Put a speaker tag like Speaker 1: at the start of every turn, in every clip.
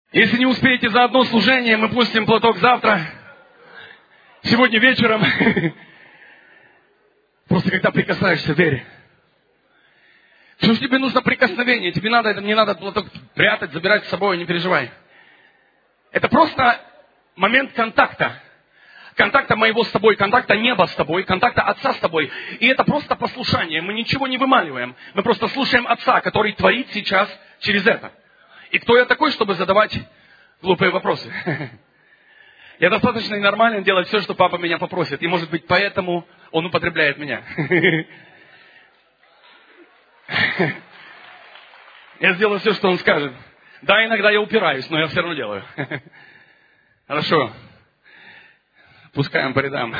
Speaker 1: Если не успеете за одно служение, мы пустим платок завтра. Сегодня вечером. Просто когда прикасаешься, верь. Что ж тебе нужно прикосновение? Тебе не надо платок прятать, забирать с собой, не переживай. Это просто момент контакта. Контакта моего с тобой, контакта неба с тобой, контакта Отца с тобой. И это просто послушание. Мы ничего не вымаливаем. Мы просто слушаем Отца, который творит сейчас через это. И кто я такой, чтобы задавать глупые вопросы? Я достаточно и нормально делать все, что папа меня попросит. И может быть поэтому он употребляет меня. Я сделаю все, что он скажет. Да, иногда я упираюсь, но я все равно делаю. Хорошо. Пускаем по рядам.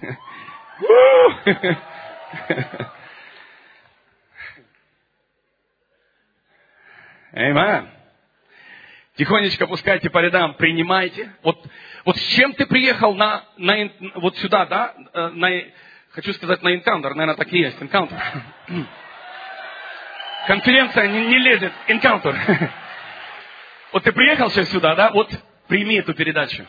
Speaker 1: Аминь. Тихонечко пускайте по рядам, принимайте. Вот с чем ты приехал вот сюда, да? Хочу сказать, на энкаунтер, наверное, так и есть, энкаунтер. Конференция не лезет, энкаунтер. Вот ты приехал сейчас сюда, да? Вот прими эту передачу.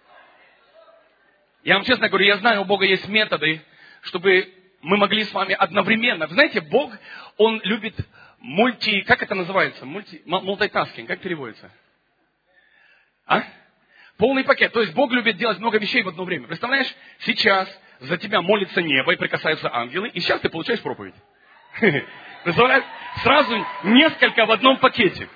Speaker 1: Я вам честно говорю, я знаю, у Бога есть методы, чтобы мы могли с вами одновременно. Вы знаете, Бог, Он любит как это называется? Мультитаскинг, как переводится? Полный пакет. То есть Бог любит делать много вещей в одно время. Представляешь, сейчас за тебя молится небо и прикасаются ангелы, и сейчас ты получаешь проповедь. Представляешь? Сразу несколько в одном пакете.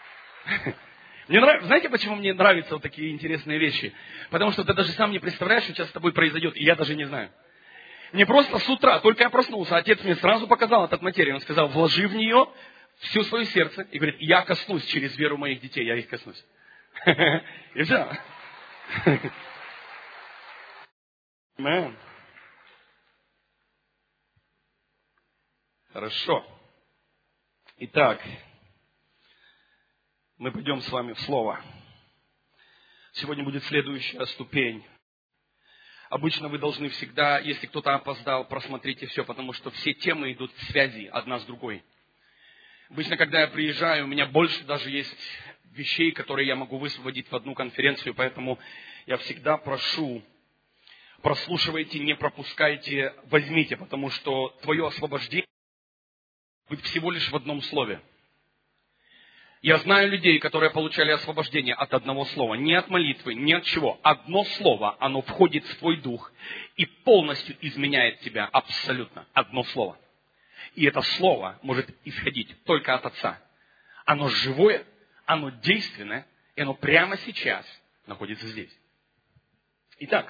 Speaker 1: Знаете, почему мне нравятся вот такие интересные вещи? Потому что ты даже сам не представляешь, что сейчас с тобой произойдет, и я даже не знаю. Мне просто с утра, только я проснулся, отец мне сразу показал этот материал. Он сказал, вложи в нее все свое сердце. И говорит, я коснусь через веру моих детей, я их коснусь. И все. Хорошо. Итак, мы пойдем с вами в Слово. Сегодня будет следующая ступень. Обычно вы должны всегда, если кто-то опоздал, просмотрите все, потому что все темы идут в связи одна с другой. Обычно, когда я приезжаю, у меня больше даже есть вещей, которые я могу высвободить в одну конференцию, поэтому я всегда прошу, прослушивайте, не пропускайте, возьмите, потому что твое освобождение будет всего лишь в одном слове. Я знаю людей, которые получали освобождение от одного слова. Не от молитвы, не от чего. Одно слово, оно входит в твой дух и полностью изменяет тебя абсолютно. Одно слово. И это слово может исходить только от Отца. Оно живое, оно действенное, и оно прямо сейчас находится здесь. Итак,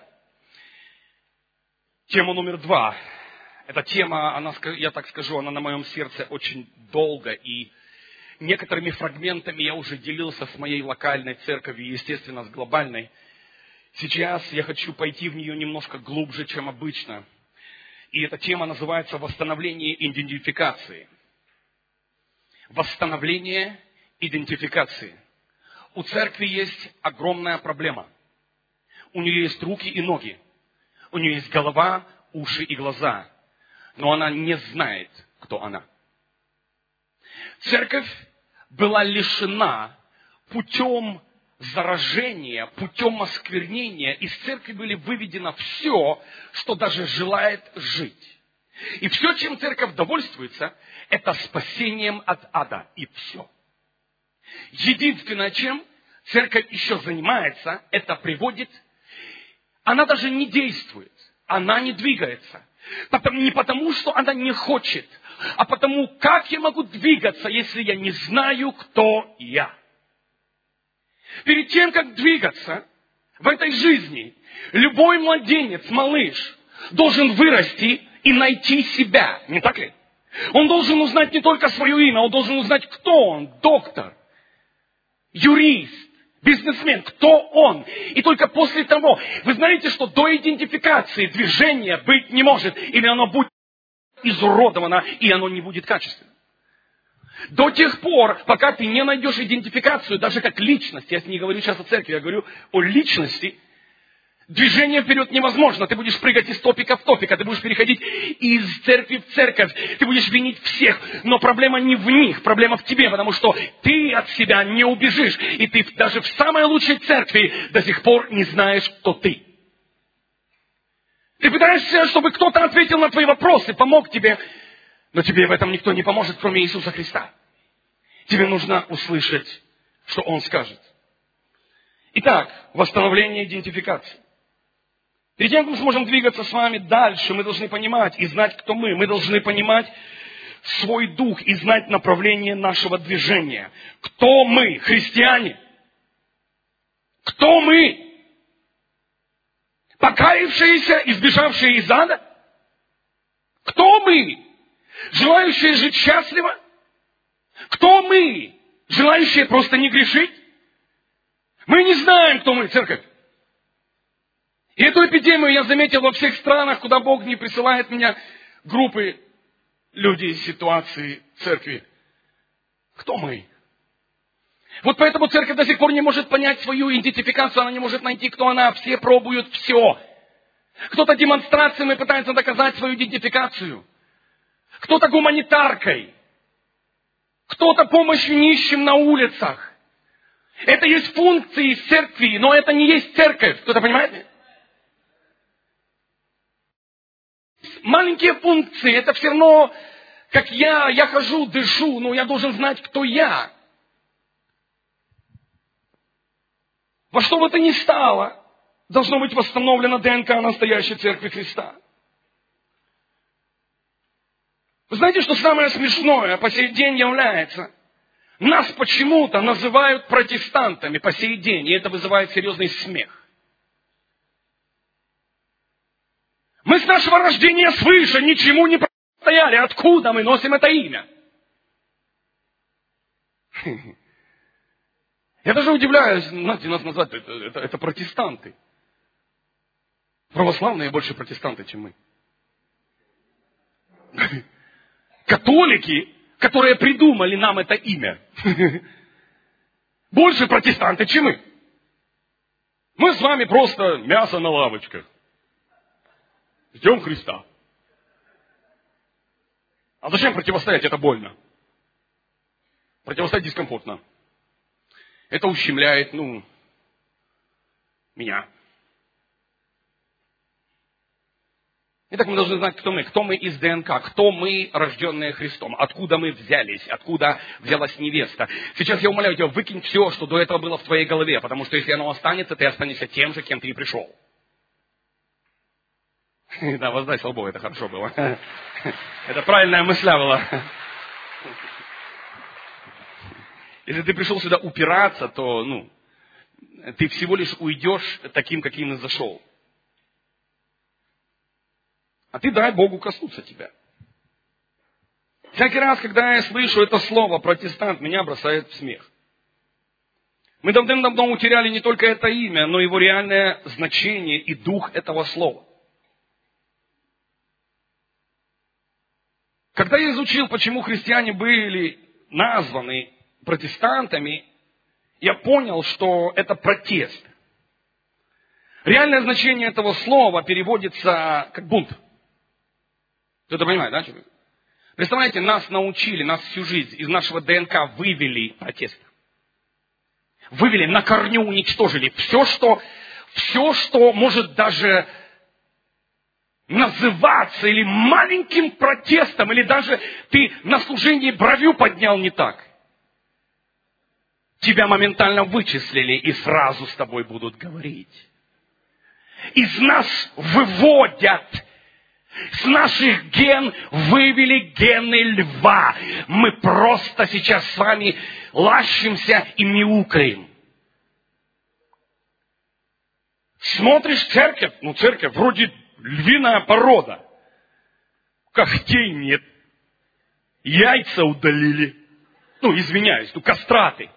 Speaker 1: тема номер 2. Эта тема, я так скажу, она на моем сердце очень долго, и некоторыми фрагментами я уже делился с моей локальной церковью, естественно, с глобальной. Сейчас я хочу пойти в нее немножко глубже, чем обычно. И эта тема называется «Восстановление идентификации». Восстановление идентификации. У церкви есть огромная проблема. У нее есть руки и ноги. У нее есть голова, уши и глаза. Но она не знает, кто она. Церковь была лишена путем заражения, путем осквернения. Из церкви были выведено все, что даже желает жить. И все, чем церковь довольствуется, это спасением от ада. И все. Единственное, чем церковь еще занимается, это приводит. Она даже не действует. Она не двигается. Не потому, что она не хочет, а потому, как я могу двигаться, если я не знаю, кто я. Перед тем, как двигаться в этой жизни, любой младенец, малыш, должен вырасти и найти себя. Не так ли? Он должен узнать не только свое имя, он должен узнать, кто он. Доктор, юрист, бизнесмен, кто он. И только после того, вы знаете, что до идентификации движения быть не может. Или оно будет изуродовано, и оно не будет качественным. До тех пор, пока ты не найдешь идентификацию, даже как личность, я не говорю сейчас о церкви, я говорю о личности, Движение вперед невозможно. Ты будешь прыгать из топика в топик, а ты будешь переходить из церкви в церковь. Ты будешь винить всех. Но проблема не в них, проблема в тебе, потому что ты от себя не убежишь. И ты даже в самой лучшей церкви до сих пор не знаешь, кто ты. Ты пытаешься, чтобы кто-то ответил на твои вопросы, помог тебе. Но тебе в этом никто не поможет, кроме Иисуса Христа. Тебе нужно услышать, что Он скажет. Итак, восстановление идентификации. Перед тем, как мы сможем двигаться с вами дальше, мы должны понимать и знать, кто мы. Мы должны понимать свой дух и знать направление нашего движения. Кто мы, христиане? Кто мы? Покаявшиеся, избежавшие из ада? Кто мы? Желающие жить счастливо? Кто мы? Желающие просто не грешить? Мы не знаем, кто мы, церковь. И эту эпидемию я заметил во всех странах, куда Бог не присылает меня группы людей, ситуации, церкви. Кто мы? Вот поэтому церковь до сих пор не может понять свою идентификацию, она не может найти, кто она. Все пробуют все. Кто-то демонстрациями пытается доказать свою идентификацию. Кто-то гуманитаркой. Кто-то помощью нищим на улицах. Это есть функции церкви, но это не есть церковь. Кто-то понимает? Маленькие функции, это все равно, как я хожу, дышу, но я должен знать, кто я. Во что бы то ни стало, должно быть восстановлена ДНК настоящей Церкви Христа. Вы знаете, что самое смешное по сей день является? Нас почему-то называют протестантами по сей день, и это вызывает серьезный смех. Мы с нашего рождения свыше ничему не противостояли. Откуда мы носим это имя? Я даже удивляюсь, знаете, нас назвать, это протестанты. Православные больше протестанты, чем мы. Католики, которые придумали нам это имя, больше протестанты, чем мы. Мы с вами просто мясо на лавочках. Ждем Христа. А зачем противостоять? Это больно. Противостоять дискомфортно. Это ущемляет, меня. Итак, мы должны знать, кто мы. Кто мы из ДНК. Кто мы, рожденные Христом. Откуда мы взялись. Откуда взялась невеста. Сейчас я умоляю тебя, выкинь все, что до этого было в твоей голове. Потому что если оно останется, ты останешься тем же, кем ты и пришел. Да, воздай слава Богу, это хорошо было. Это правильная мысля была. Если ты пришел сюда упираться, то, ты всего лишь уйдешь таким, каким и зашел. А ты дай Богу коснуться тебя. Всякий раз, когда я слышу это слово «протестант», меня бросает в смех. Мы давным-давно утеряли не только это имя, но и его реальное значение и дух этого слова. Когда я изучил, почему христиане были названы протестантами, я понял, что это протест. Реальное значение этого слова переводится как бунт. Кто-то понимает, да? Представляете, нас научили, нас всю жизнь из нашего ДНК вывели протест. Вывели, на корню уничтожили. Все, что может даже называться или маленьким протестом, или даже ты на служении бровью поднял не так. Тебя моментально вычислили и сразу с тобой будут говорить. Из нас выводят, с наших ген вывели гены льва. Мы просто сейчас с вами лащимся и мяукаем. Смотришь церковь, церковь вроде львиная порода. Когтей нет. Яйца удалили. Извиняюсь, кастраты.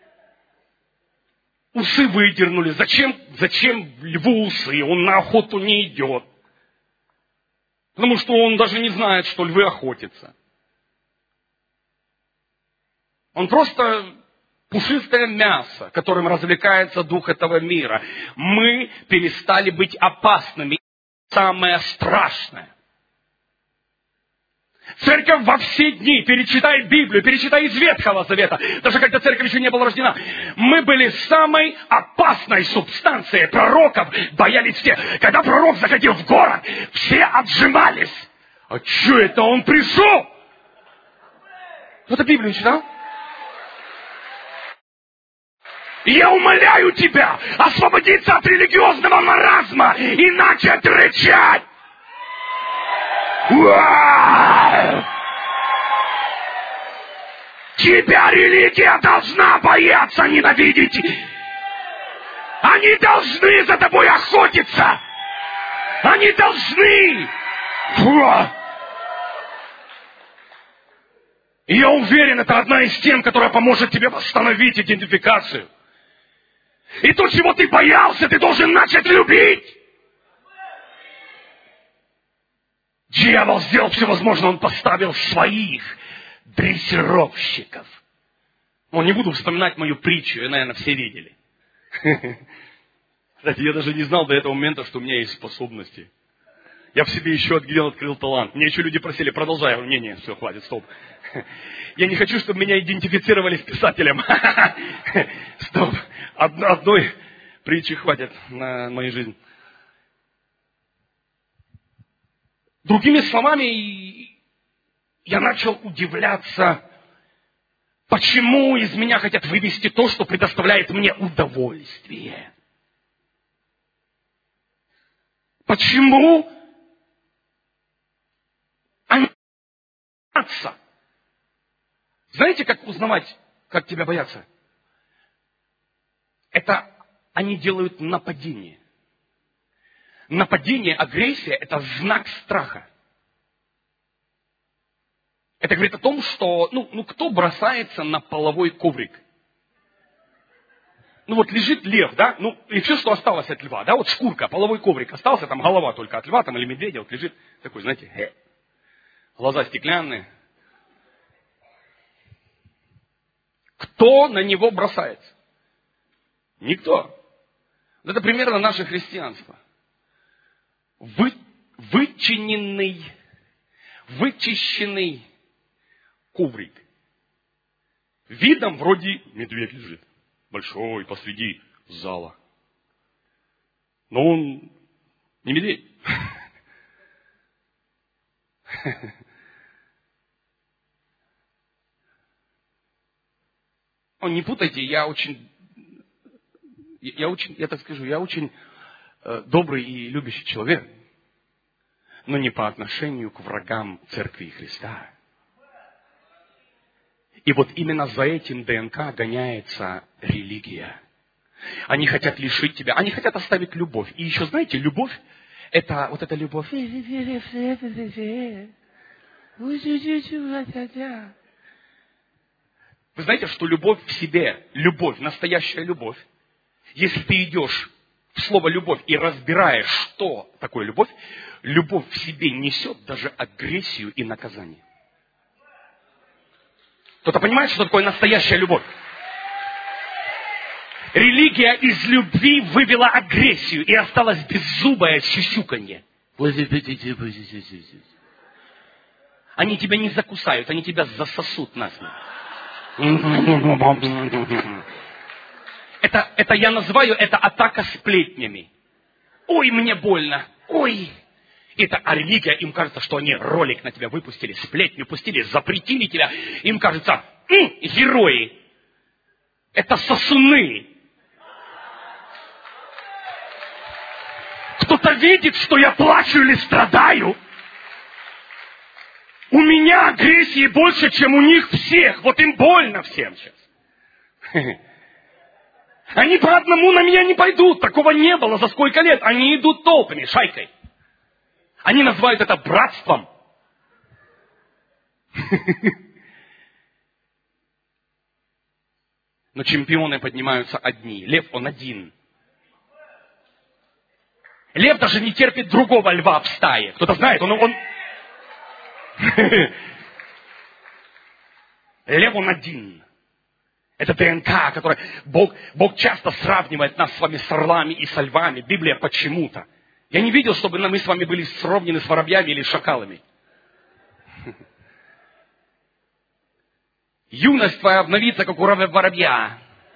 Speaker 1: Усы выдернули. Зачем льву усы? Он на охоту не идет. Потому что он даже не знает, что львы охотятся. Он просто пушистое мясо, которым развлекается дух этого мира. Мы перестали быть опасными. Самое страшное. Церковь во все дни, перечитай Библию, перечитай из Ветхого Завета, даже когда церковь еще не была рождена. Мы были самой опасной субстанцией. Пророков боялись все. Когда пророк заходил в город, все отжимались. А что это он пришел? Кто-то Библию читал? Я умоляю тебя освободиться от религиозного маразма и начать рычать. Тебя религия должна бояться, ненавидеть. Они должны за тобой охотиться. Они должны. И я уверен, это одна из тем, которая поможет тебе восстановить идентификацию. И то, чего ты боялся, ты должен начать любить. Дьявол сделал все возможное, он поставил своих дрессировщиков. Ну, не буду вспоминать мою притчу, ее, наверное, все видели. Кстати, я даже не знал до этого момента, что у меня есть способности. Я в себе еще открыл талант. Мне еще люди просили, продолжай. Я говорю, не, все, хватит, стоп. Я не хочу, чтобы меня идентифицировали с писателем. Стоп. Одной притчи хватит на мою жизнь. Другими словами, я начал удивляться, почему из меня хотят вывести то, что предоставляет мне удовольствие. Почему они боятся? Знаете, как узнавать, как тебя боятся? Это они делают нападение. Нападение, агрессия – это знак страха. Это говорит о том, что, кто бросается на половой коврик? Вот лежит лев, да, и все, что осталось от льва, да, вот шкурка, половой коврик остался, там голова только от льва, там, или медведя, вот лежит такой, знаете, глаза стеклянные. Кто на него бросается? Никто. Это примерно наше христианство. Вычищенный коврик. Видом вроде медведь лежит. Большой, посреди зала. Но он не медведь. Не путайте, я очень добрый и любящий человек, но не по отношению к врагам Церкви Христа. И вот именно за этим ДНК гоняется религия. Они хотят лишить тебя, они хотят оставить любовь. И еще, знаете, любовь, это вот эта любовь. Вы знаете, что любовь в себе, любовь, настоящая любовь, если ты идешь в слово «любовь» и разбираешь, что такое любовь, любовь в себе несет даже агрессию и наказание. Кто-то понимает, что такое настоящая любовь? Религия из любви вывела агрессию, и осталось беззубое сюсюканье. Они тебя не закусают, они тебя засосут насмерть. Это я называю, это атака сплетнями. Ой, мне больно. Ой. А религия, им кажется, что они ролик на тебя выпустили, сплетню пустили, запретили тебя. Им кажется, герои. Это сосуны. Кто-то видит, что я плачу или страдаю. У меня агрессии больше, чем у них всех. Вот им больно всем сейчас. Они по одному на меня не пойдут. Такого не было за сколько лет. Они идут толпами, шайкой. Они называют это братством. Но чемпионы поднимаются одни. Лев, он один. Лев даже не терпит другого льва в стае. Кто-то знает, он... Лев, он один. Это ДНК, которое Бог часто сравнивает нас с вами с орлами и со львами. Библия почему-то. Я не видел, чтобы мы с вами были сравнены с воробьями или шакалами. Юность твоя обновится, как у воробья.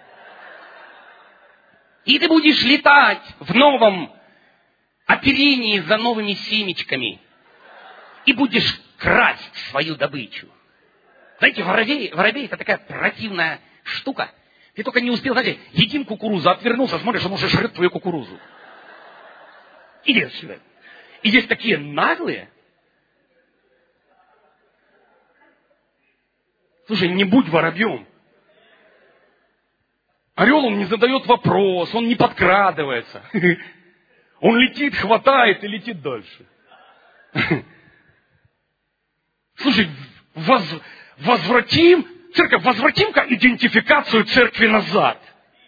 Speaker 1: И ты будешь летать в новом оперении за новыми семечками. И будешь красть свою добычу. Знаете, воробей это такая противная штука. Ты только не успел, знаете, едим кукурузу, отвернулся, смотришь, он уже жрет твою кукурузу. Иди отсюда. И есть такие наглые. Слушай, не будь воробьем. Орел, он не задает вопрос, он не подкрадывается. Он летит, хватает и летит дальше. Слушай, возвратим-ка идентификацию церкви назад.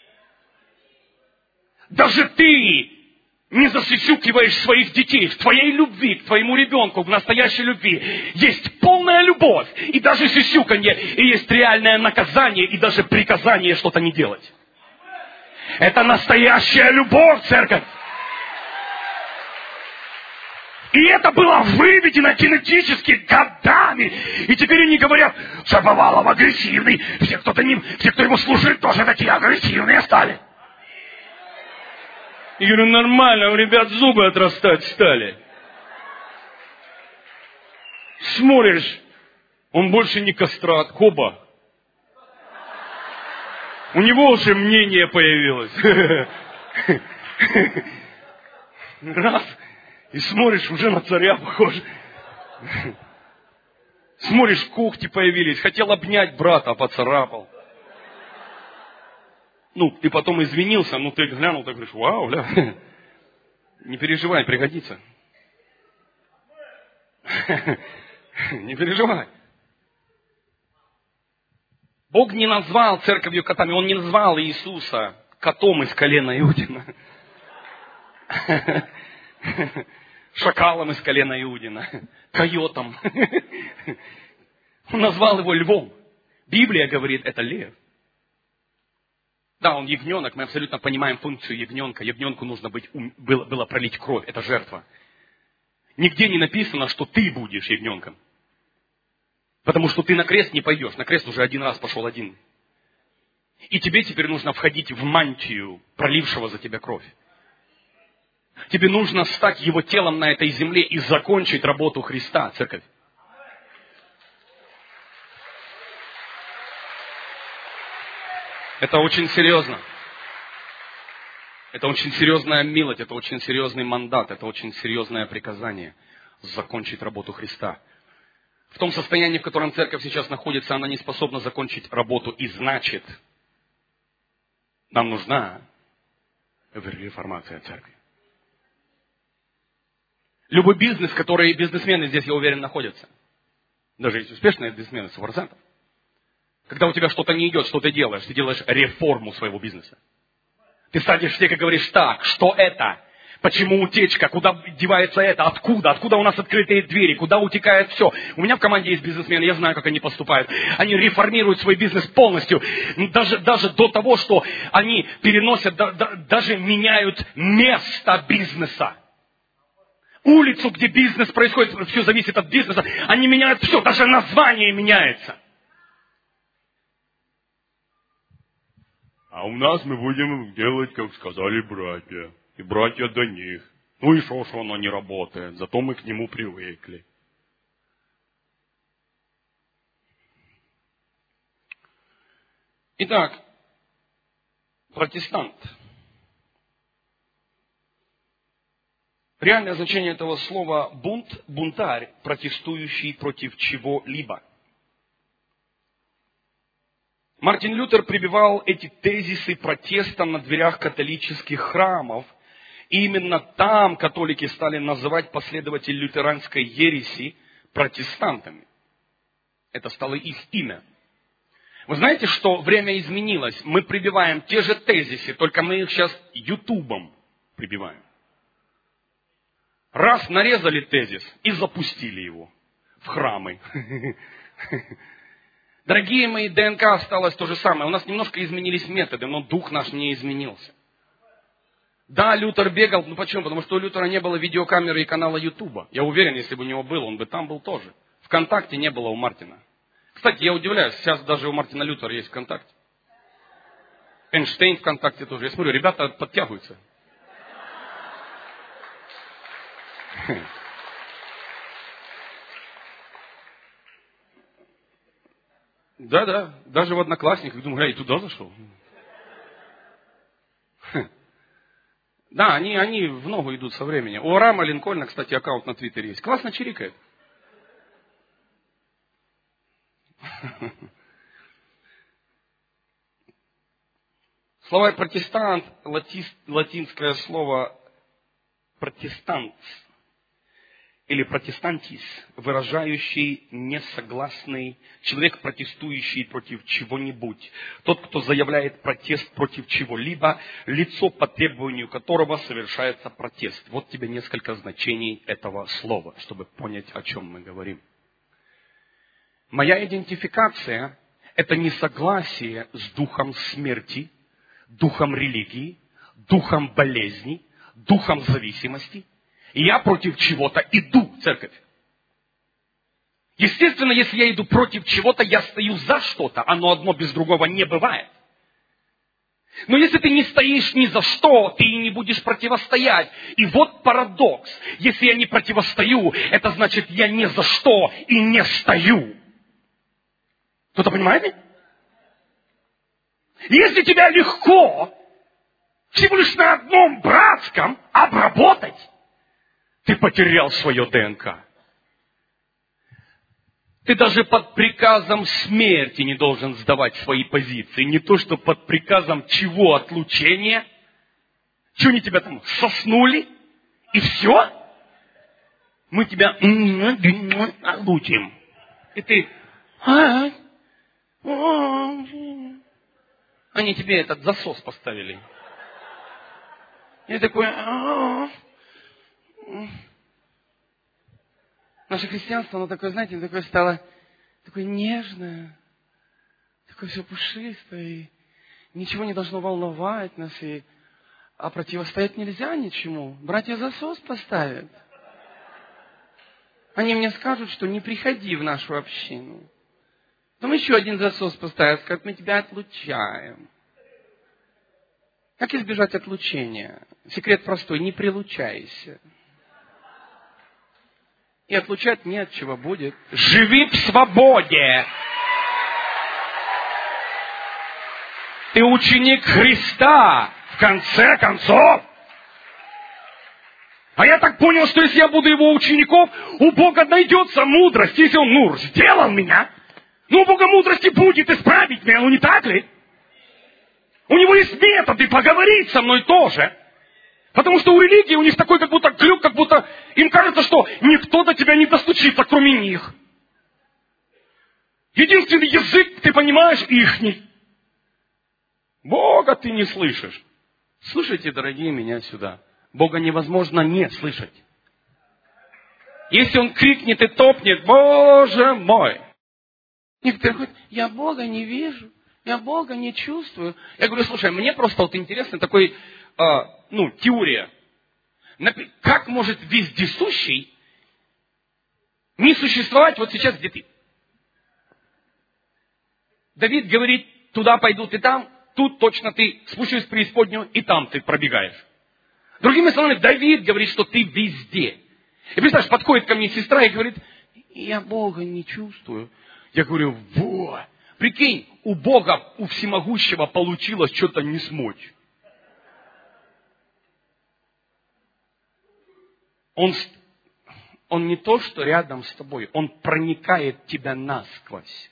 Speaker 1: Даже ты не засюсюкиваешь своих детей. В твоей любви, к твоему ребенку, в настоящей любви есть полная любовь. И даже сюсюканье, и есть реальное наказание, и даже приказание что-то не делать. Это настоящая любовь, церковь. И это было выведено генетически годами. И теперь они говорят, Шаповалов агрессивный. Все, кто ему служит, тоже такие агрессивные стали. Я говорю, нормально, у ребят зубы отрастать стали. Смотришь, он больше не кастрат, Коба. У него уже мнение появилось. Раз. И смотришь, уже на царя похож. Смотришь, когти появились. Хотел обнять брата, а поцарапал. Ну, ты потом извинился, ну, ты глянул, так говоришь, вау, бля. Не переживай, пригодится. Не переживай. Бог не назвал церковью котами, Он не назвал Иисуса котом из колена Иудина. Шакалом из колена Иудина. Койотом. Он назвал его львом. Библия говорит, это лев. Да, он ягненок, мы абсолютно понимаем функцию ягненка. Ягненку нужно было пролить кровь, это жертва. Нигде не написано, что ты будешь ягненком. Потому что ты на крест не пойдешь. На крест уже один раз пошел один. И тебе теперь нужно входить в мантию, пролившего за тебя кровь. Тебе нужно стать его телом на этой земле и закончить работу Христа, церковь. Это очень серьезно. Это очень серьезная милость, это очень серьезный мандат, это очень серьезное приказание закончить работу Христа. В том состоянии, в котором церковь сейчас находится, она не способна закончить работу. И значит, нам нужна реформация церкви. Любой бизнес, который бизнесмены здесь, я уверен, находятся. Даже есть успешные бизнесмены, 100%. Когда у тебя что-то не идет, что ты делаешь реформу своего бизнеса. Ты садишься и говоришь, так, что это? Почему утечка? Куда девается это? Откуда? Откуда у нас открытые двери? Куда утекает все? У меня в команде есть бизнесмены, я знаю, как они поступают. Они реформируют свой бизнес полностью. Даже до того, что они переносят, даже меняют место бизнеса. Улицу, где бизнес происходит, все зависит от бизнеса. Они меняют все, даже название меняется. А у нас мы будем делать, как сказали братья. И братья до них. Ну и что оно не работает. Зато мы к нему привыкли. Итак, протестант. Реальное значение этого слова бунт, бунтарь, протестующий против чего-либо. Мартин Лютер прибивал эти тезисы протеста на дверях католических храмов. И именно там католики стали называть последователей лютеранской ереси протестантами. Это стало их имя. Вы знаете, что время изменилось? Мы прибиваем те же тезисы, только мы их сейчас ютубом прибиваем. Раз нарезали тезис и запустили его в храмы. Дорогие мои, ДНК осталось то же самое. У нас немножко изменились методы, но дух наш не изменился. Да, Лютер бегал, ну почему? Потому что у Лютера не было видеокамеры и канала Ютуба. Я уверен, если бы у него был, он бы там был тоже. ВКонтакте не было у Мартина. Кстати, я удивляюсь, сейчас даже у Мартина Лютера есть ВКонтакте. Эйнштейн ВКонтакте тоже. Я смотрю, ребята подтягиваются. Да, даже в Одноклассниках. Думаю, я и туда зашел. Да, они в ногу идут со временем. У Рама Линкольна, кстати, аккаунт на Твиттере есть. Классно чирикает. Слово протестант, латинское слово протестант или протестантис, выражающий несогласный, человек, протестующий против чего-нибудь. Тот, кто заявляет протест против чего-либо, лицо, по требованию которого совершается протест. Вот тебе несколько значений этого слова, чтобы понять, о чем мы говорим. Моя идентификация – это несогласие с духом смерти, духом религии, духом болезни, духом зависимости. И я против чего-то иду в церковь. Естественно, если я иду против чего-то, я стою за что-то. Оно одно без другого не бывает. Но если ты не стоишь ни за что, ты и не будешь противостоять. И вот парадокс. Если я не противостою, это значит, я ни за что и не стою. Кто-то понимает? Если тебя легко всего лишь на одном братском обработать, ты потерял свое ДНК. Ты даже под приказом смерти не должен сдавать свои позиции. Не то, что под приказом чего? Отлучения. Что они тебя там соснули? И все? Мы тебя отлучим. И ты... Они тебе этот засос поставили. И такой... Наше христианство, оно такое, знаете, такое стало такое нежное, такое все пушистое, и ничего не должно волновать нас, а противостоять нельзя ничему. Братья засос поставят. Они мне скажут, что не приходи в нашу общину. Потом еще один засос поставят, скажут, мы тебя отлучаем. Как избежать отлучения? Секрет простой, не прилучайся. И отлучать не от чего будет. Живи в свободе. Ты ученик Христа, в конце концов. А я так понял, что если я буду его учеником, у Бога найдется мудрость. Если он, сделал меня, у Бога мудрости будет исправить меня, не так ли? У него есть методы поговорить со мной тоже. Потому что у религии у них такой как будто глюк, как будто им кажется, что никто до тебя не достучится, кроме них. Единственный язык, ты понимаешь, ихний. Бога ты не слышишь. Слушайте, дорогие, меня сюда. Бога невозможно не слышать. Если он крикнет и топнет, Боже мой. Некоторые говорят, я Бога не вижу, я Бога не чувствую. Я говорю, слушай, мне просто вот интересно такой... теория. Как может вездесущий не существовать вот сейчас, где ты? Давид говорит, туда пойду ты там, тут точно ты спущусь в преисподнюю, и там ты пробегаешь. Другими словами, Давид говорит, что ты везде. И представляешь, подходит ко мне сестра и говорит, я Бога не чувствую. Я говорю, прикинь, у Бога, у всемогущего получилось что-то не смочь. Он не то, что рядом с тобой, он проникает тебя насквозь.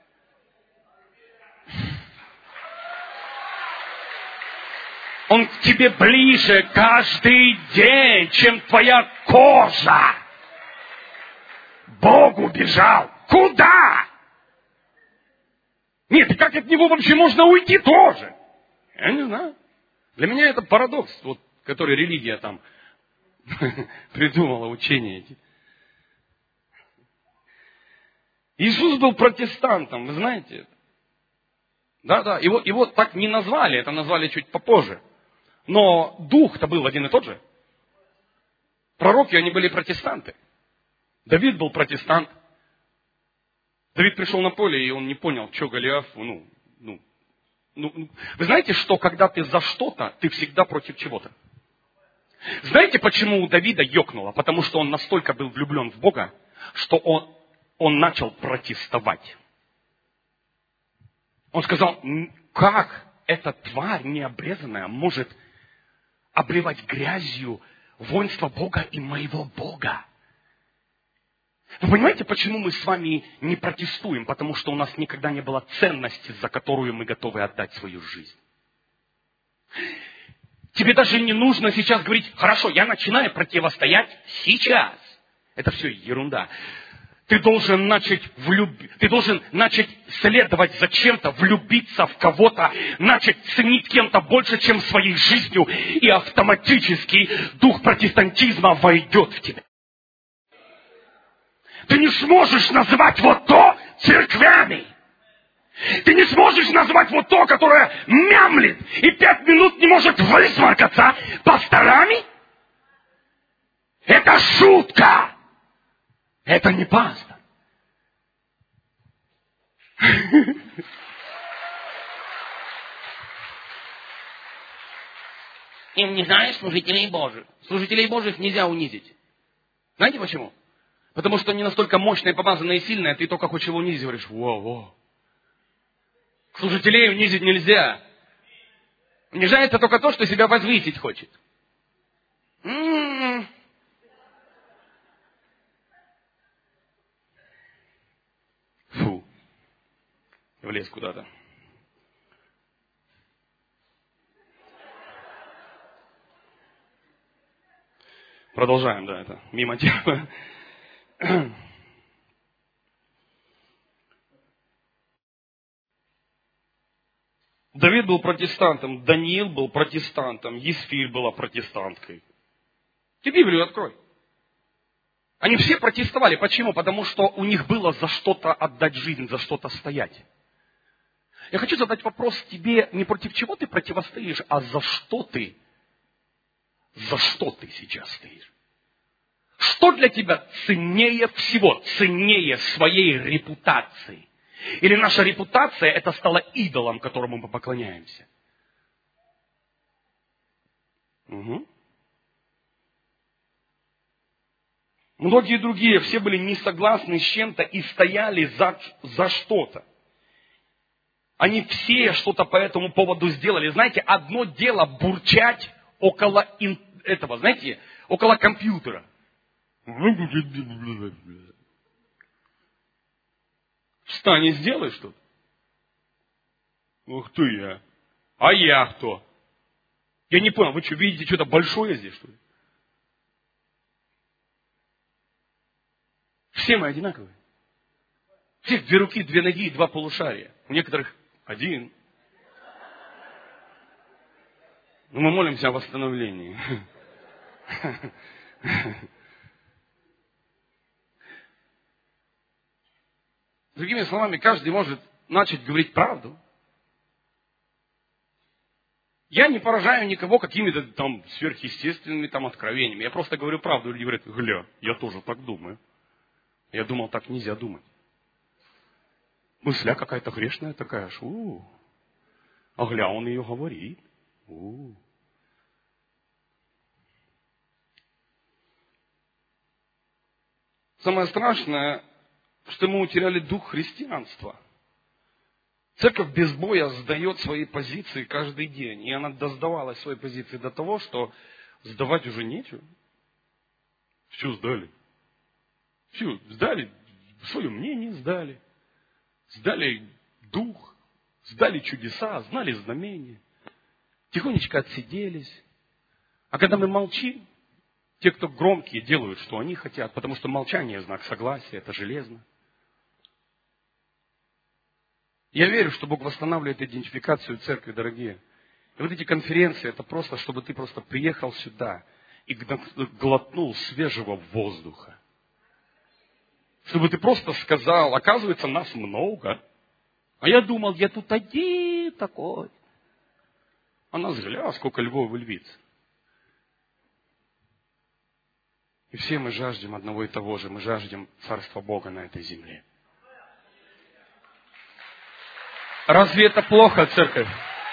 Speaker 1: Он к тебе ближе каждый день, чем твоя кожа. Бог убежал. Куда? Нет, и как от него вообще можно уйти тоже? Я не знаю. Для меня это парадокс, который религия там придумала, учения эти. Иисус был протестантом, вы знаете это? Да, его так не назвали, это назвали чуть попозже. Но дух-то был один и тот же. Пророки, они были протестанты. Давид был протестант. Давид пришел на поле, и он не понял, что Голиаф, Вы знаете, что когда ты за что-то, ты всегда против чего-то? Знаете, почему у Давида ёкнуло? Потому что он настолько был влюблен в Бога, что он начал протестовать. Он сказал, как эта тварь необрезанная может обливать грязью воинство Бога и моего Бога? Вы понимаете, почему мы с вами не протестуем? Потому что у нас никогда не было ценности, за которую мы готовы отдать свою жизнь. Тебе даже не нужно сейчас говорить, хорошо, я начинаю противостоять сейчас. Это все ерунда. Ты должен начать следовать за чем-то, влюбиться в кого-то, начать ценить кем-то больше, чем своей жизнью, и автоматически дух протестантизма войдет в тебя. Ты не сможешь называть вот то церквями. Ты не сможешь назвать вот то, которое мямлит и 5 минут не может высморкаться, пасторами. Это шутка. Это не пастор. Им не знаешь служителей Божьих. Служителей Божьих нельзя унизить. Знаете почему? Потому что они настолько мощные, помазанные и сильные, ты только хочешь его унизить, говоришь, во-во. Служителей унизить нельзя. Унижает это только то, что себя возвысить хочет. Фу. Влез куда-то. Продолжаем, да, это мимо темы. Давид был протестантом, Даниил был протестантом, Есфирь была протестанткой. Ты Библию открой. Они все протестовали. Почему? Потому что у них было за что-то отдать жизнь, за что-то стоять. Я хочу задать вопрос тебе, не против чего ты противостоишь, а за что ты сейчас стоишь. Что для тебя ценнее всего, ценнее своей репутации? Или наша репутация это стала идолом, которому мы поклоняемся? Угу. Многие другие, все были не согласны с чем-то и стояли за что-то. Они все что-то по этому поводу сделали. Знаете, одно дело бурчать около этого, знаете, около компьютера. Встань и сделай что-то. Ух ты я. А я кто? Я не понял, вы что, видите что-то большое здесь, что ли? Все мы одинаковые. Всех 2 руки, 2 ноги и 2 полушария. У некоторых 1. Но мы молимся о восстановлении. Другими словами, каждый может начать говорить правду. Я не поражаю никого какими-то там сверхъестественными там откровениями. Я просто говорю правду. Люди говорят, гля, я тоже так думаю. Я думал, так нельзя думать. Мысля какая-то грешная такая. А гля, он ее говорит. Самое страшное, что мы утеряли дух христианства. Церковь без боя сдает свои позиции каждый день. И она досдавалась свои позиции до того, что сдавать уже нечего. Все сдали. Все сдали, свое мнение сдали. Сдали дух, сдали чудеса, знали знамения. Тихонечко отсиделись. А когда мы молчим, те, кто громкие, делают, что они хотят, потому что молчание – знак согласия, это железно. Я верю, что Бог восстанавливает идентификацию церкви, дорогие. И вот эти конференции, это просто, чтобы ты просто приехал сюда и глотнул свежего воздуха. Чтобы ты просто сказал, оказывается, нас много. А я думал, я тут один такой. А нас, сколько львов и львиц. И все мы жаждем одного и того же. Мы жаждем Царства Бога на этой земле. Разве это плохо, церковь?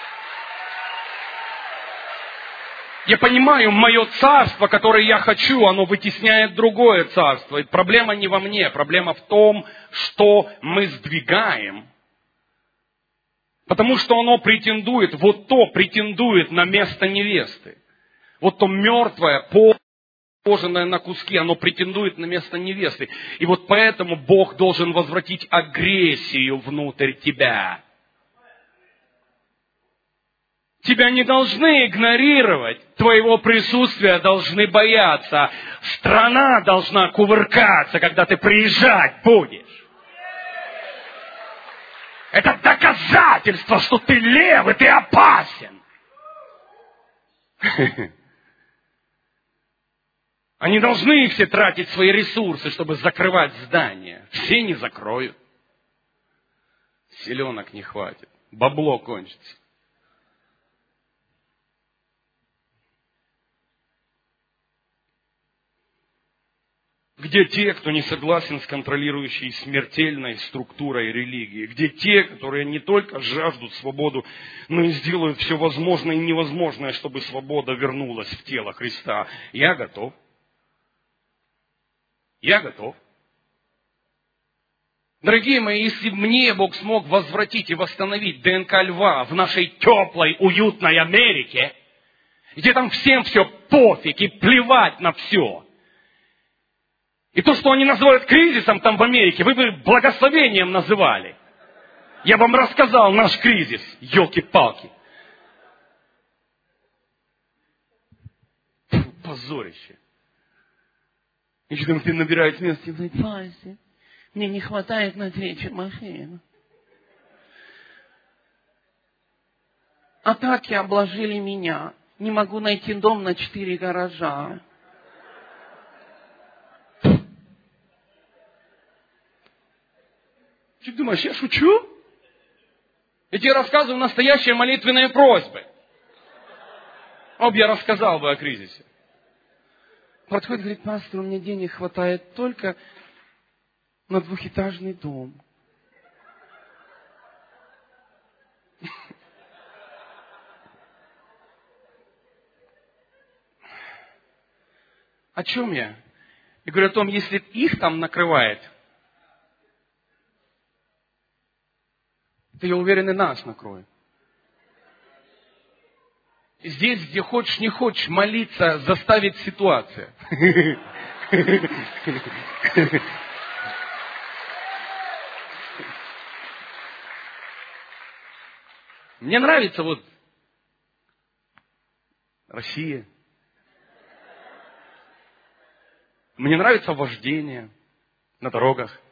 Speaker 1: Я понимаю, мое царство, которое я хочу, оно вытесняет другое царство. И проблема не во мне, проблема в том, что мы сдвигаем. Потому что оно претендует, вот то претендует на место невесты. Вот то мертвое, положенное на куски, оно претендует на место невесты. И вот поэтому Бог должен возвратить агрессию внутрь тебя. Тебя не должны игнорировать, твоего присутствия должны бояться. Страна должна кувыркаться, когда ты приезжать будешь. Это доказательство, что ты левый, ты опасен. Они должны все тратить свои ресурсы, чтобы закрывать здания. Все не закроют. Селенок не хватит. Бабло кончится. Где те, кто не согласен с контролирующей смертельной структурой религии? Где те, которые не только жаждут свободу, но и сделают все возможное и невозможное, чтобы свобода вернулась в тело Христа? Я готов. Я готов. Дорогие мои, если мне Бог смог возвратить и восстановить ДНК льва в нашей теплой, уютной Америке, где там всем все пофиг и плевать на все, и то, что они называют кризисом там в Америке, вы бы благословением называли. Я вам рассказал наш кризис, елки-палки. Позорище. И что ты набираешь место и говорит, Вася, мне не хватает на 3 машин. Атаки обложили меня. Не могу найти дом на 4 гаража. Ты думаешь, я шучу? Я тебе рассказываю настоящие молитвенные просьбы. Об я рассказал бы о кризисе. Подходит, говорит, пастор, у меня денег хватает только на 2-этажный дом. О чем я? Я говорю о том, если их там накрывает, то я уверен, и нас накроет. Здесь, где хочешь, не хочешь, молиться заставит ситуация. Мне нравится вот Россия. Мне нравится вождение на дорогах.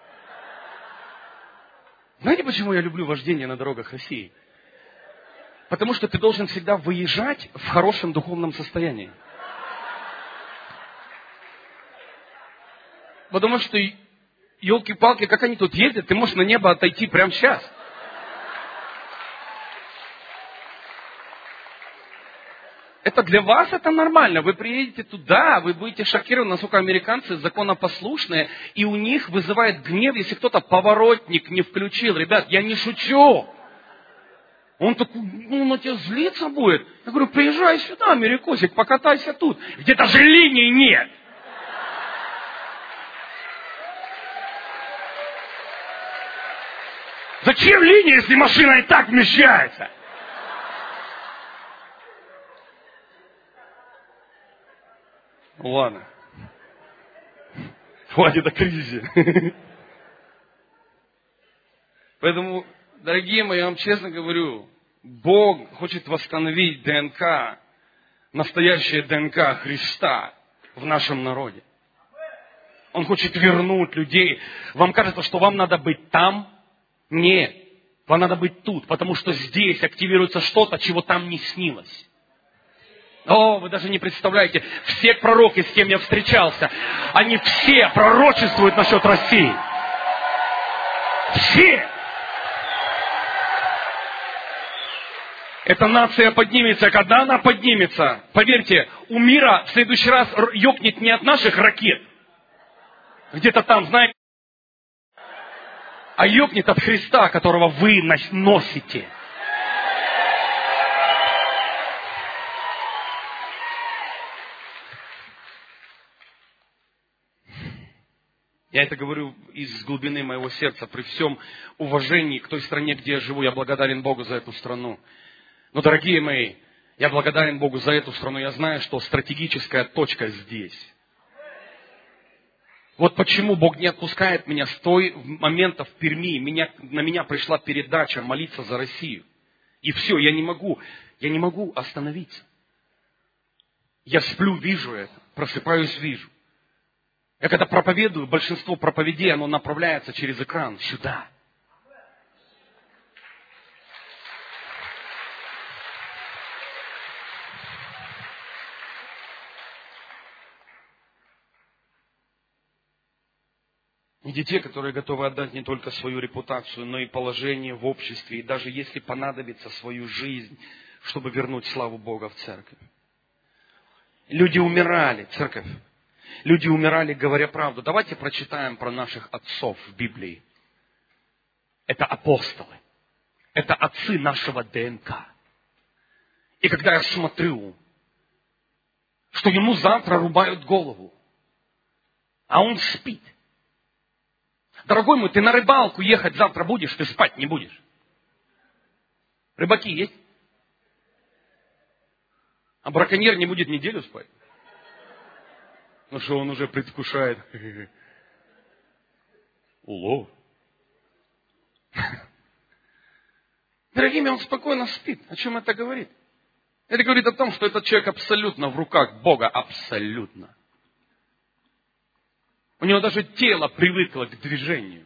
Speaker 1: Знаете, почему я люблю вождение на дорогах России? Потому что ты должен всегда выезжать в хорошем духовном состоянии. Потому что, елки-палки, как они тут ездят, ты можешь на небо отойти прямо сейчас. Это для вас это нормально. Вы приедете туда, вы будете шокированы, насколько американцы законопослушные, и у них вызывает гнев, если кто-то поворотник не включил. Ребят, я не шучу. Он такой, он на тебя злиться будет. Я говорю, приезжай сюда, америкосик, покатайся тут, где даже линии нет. Зачем линия, если машина и так вмещается? Ладно. Хватит о кризисе. Поэтому, дорогие мои, я вам честно говорю, Бог хочет восстановить ДНК, настоящее ДНК Христа в нашем народе. Он хочет вернуть людей. Вам кажется, что вам надо быть там? Нет. Вам надо быть тут, потому что здесь активируется что-то, чего там не снилось. О, вы даже не представляете, все пророки, с кем я встречался, они все пророчествуют насчет России. Все! Эта нация поднимется. Когда она поднимется, поверьте, у мира в следующий раз ёкнет не от наших ракет, где-то там, знаете, а ёкнет от Христа, которого вы носите. Я это говорю из глубины моего сердца, при всем уважении к той стране, где я живу. Я благодарен Богу за эту страну. Но, дорогие мои, я благодарен Богу за эту страну. Я знаю, что стратегическая точка здесь. Вот почему Бог не отпускает меня с той момента в Перми. На меня пришла передача молиться за Россию. И все, я не могу остановиться. Я сплю, вижу это, просыпаюсь, вижу. Я когда проповедую, большинство проповедей, оно направляется через экран сюда. И те, которые готовы отдать не только свою репутацию, но и положение в обществе, и даже если понадобится свою жизнь, чтобы вернуть славу Бога в церковь. Люди умирали, церковь. Люди умирали, говоря правду. Давайте прочитаем про наших отцов в Библии. Это апостолы. Это отцы нашего ДНК. И когда я смотрю, что ему завтра рубают голову, а он спит. Дорогой мой, ты на рыбалку ехать завтра будешь, ты спать не будешь. Рыбаки есть? А браконьер не будет неделю спать? Ну что, он уже предвкушает улов. Дорогие мои, он спокойно спит. О чем это говорит? Это говорит о том, что этот человек абсолютно в руках Бога. Абсолютно. У него даже тело привыкло к движению.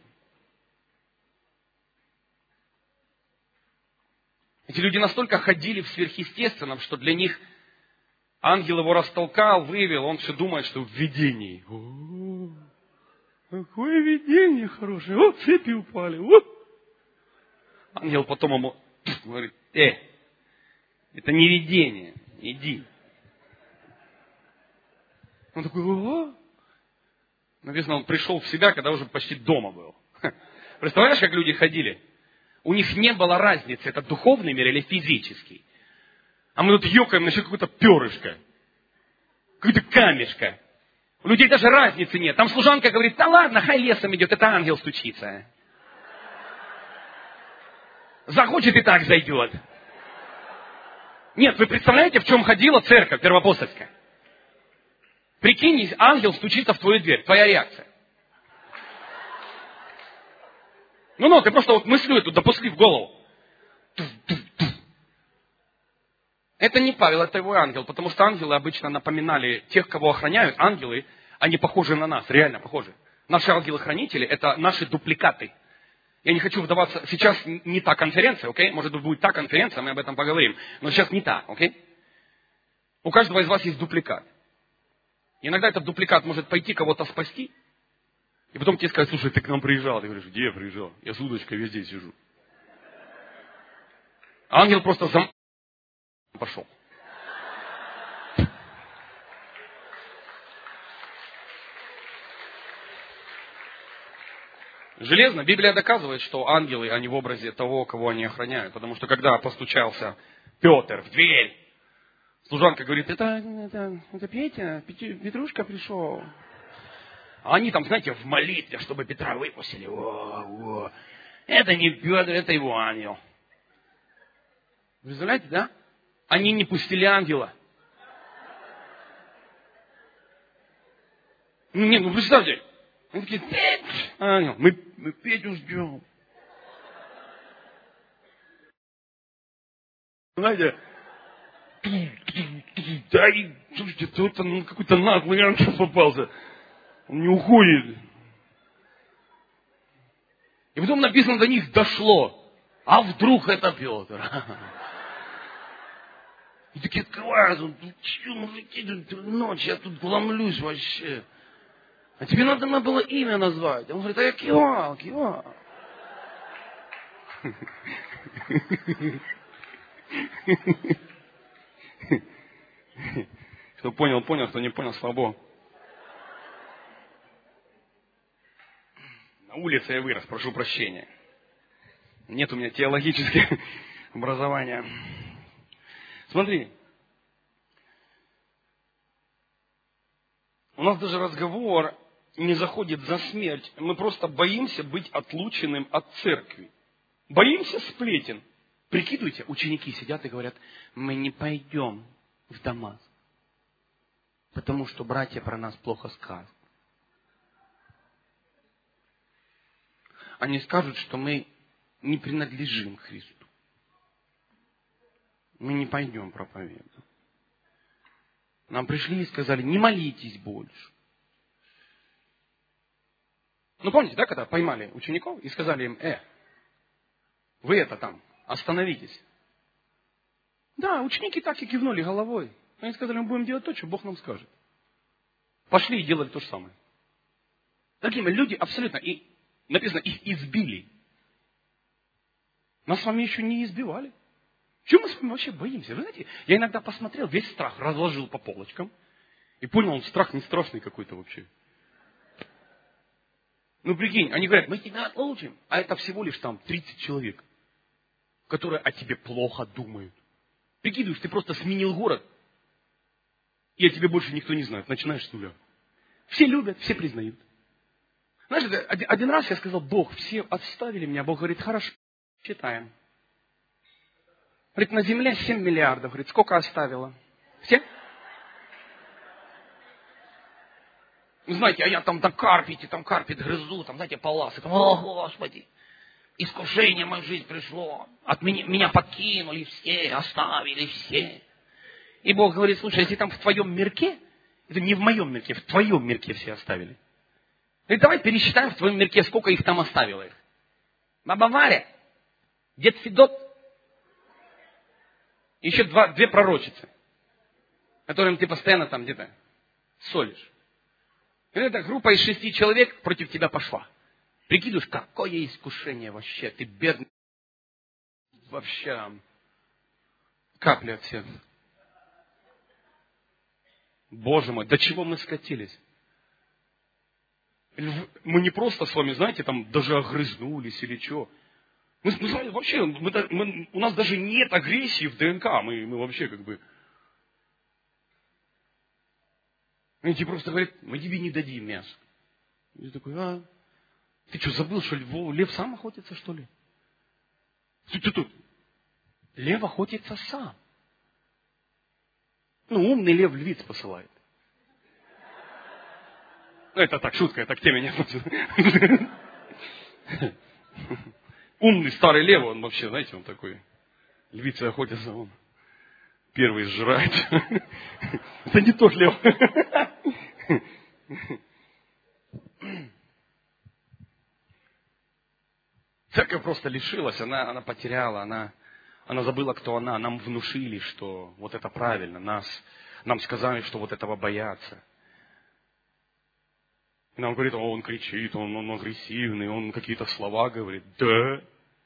Speaker 1: Эти люди настолько ходили в сверхъестественном, что для них ангел его растолкал, вывел, он все думает, что в видении. О, какое видение хорошее. Вот цепи упали. Вот. Ангел потом ему говорит, это не видение, иди. Он такой, о. Написано, он пришел в себя, когда уже почти дома был. Представляешь, как люди ходили? У них не было разницы, это духовный мир или физический. А мы тут ёкаем насчет какое-то перышко, какое-то камешко. У людей даже разницы нет. Там служанка говорит, да ладно, хай лесом идет, это ангел стучится. Захочет и так зайдет. Нет, вы представляете, в чем ходила церковь первоапостольская? Прикинь, ангел стучится в твою дверь. Твоя реакция. Ну, ты просто вот мыслю эту допусли в голову. Это не Павел, это его ангел. Потому что ангелы обычно напоминали тех, кого охраняют. Ангелы, они похожи на нас, реально похожи. Наши ангелы-хранители, это наши дупликаты. Я не хочу вдаваться... Сейчас не та конференция, окей? Может быть, будет та конференция, мы об этом поговорим. Но сейчас не та, окей? У каждого из вас есть дупликат. Иногда этот дупликат может пойти кого-то спасти, и потом тебе сказать, слушай, ты к нам приезжал. Ты говоришь, где я приезжал? Я с удочкой везде сижу. Ангел просто пошел. Железно. Библия доказывает, что ангелы, они в образе того, кого они охраняют. Потому что когда постучался Петр в дверь, служанка говорит, это Петя, Петрушка пришел. А они там, знаете, в молитве, чтобы Петра выпустили. Это не Петр, это его ангел. Представляете, да? Они не пустили ангела. Ну представьте. Они такие, ангел, мы Петю ждем. Знаете, да и, слушайте, это какой-то наглый ангел попался. Он не уходит. И потом написано, до них дошло. А вдруг это Петр? И такие открывают, что, мужики, ночь, я тут ломлюсь вообще. А тебе надо было имя назвать. Он говорит, а я кивал. Кто понял, кто не понял, слава Богу. На улице я вырос, прошу прощения. Нет у меня теологического образования. Смотри. У нас даже разговор не заходит за смерть. Мы просто боимся быть отлученным от церкви. Боимся сплетен. Прикидывайте, ученики сидят и говорят, мы не пойдем в Дамаск, потому что братья про нас плохо скажут. Они скажут, что мы не принадлежим Христу. Мы не пойдем проповедовать. Нам пришли и сказали, не молитесь больше. Ну, помните, да, когда поймали учеников и сказали им, вы это там, остановитесь. Да, ученики так и кивнули головой. Они сказали, мы будем делать то, что Бог нам скажет. Пошли и делали то же самое. Дорогие мои, люди абсолютно, и написано, их избили. Нас с вами еще не избивали. Чего мы с вами вообще боимся? Вы знаете, я иногда посмотрел, весь страх разложил по полочкам и понял, он страх не страшный какой-то вообще. Ну, прикинь, они говорят, мы тебя отлучим, а это всего лишь там 30 человек, которые о тебе плохо думают. Прикидываешь, ты просто сменил город, и о тебе больше никто не знает, начинаешь с нуля. Все любят, все признают. Знаешь, один раз я сказал, Бог, все отставили меня, Бог говорит, хорошо, считаем. Говорит, на земле 7 миллиардов. Говорит, сколько оставила? Все? Знаете, а я там карпит грызу, там, знаете, поласы. Там, о, Господи, искушение в мою жизнь пришло. От меня покинули все, оставили все. И Бог говорит, слушай, если там в твоем мирке, это не в моем мирке, в твоем мирке все оставили. Говорит, давай пересчитаем в твоем мирке, сколько их там оставило их. Баба Варя, дед Федот, еще две пророчицы, которым ты постоянно там где-то солишь. И эта группа из 6 человек против тебя пошла. Прикидываешь, какое искушение вообще. Ты бедный. Вообще. Капли от всех. Боже мой, до чего мы скатились? Мы не просто с вами, знаете, там даже огрызнулись или что. Мы с вами вообще, у нас даже нет агрессии в ДНК. Мы вообще как бы... Они тебе просто говорят, мы тебе не дадим мясо. И ты такой, ты что, забыл, что лев сам охотится, что ли? Тут. Лев охотится сам. Ну, умный лев львиц посылает. Это так, шутка, это к теме не относится. Умный старый лев, он вообще, знаете, он такой, львицы охотятся, он первый сжирает. Это не тот лев. Церковь просто лишилась, она потеряла, она забыла, кто она. Нам внушили, что вот это правильно. Нам сказали, что вот этого боятся. И нам говорит, он кричит, он агрессивный, он какие-то слова говорит. Да.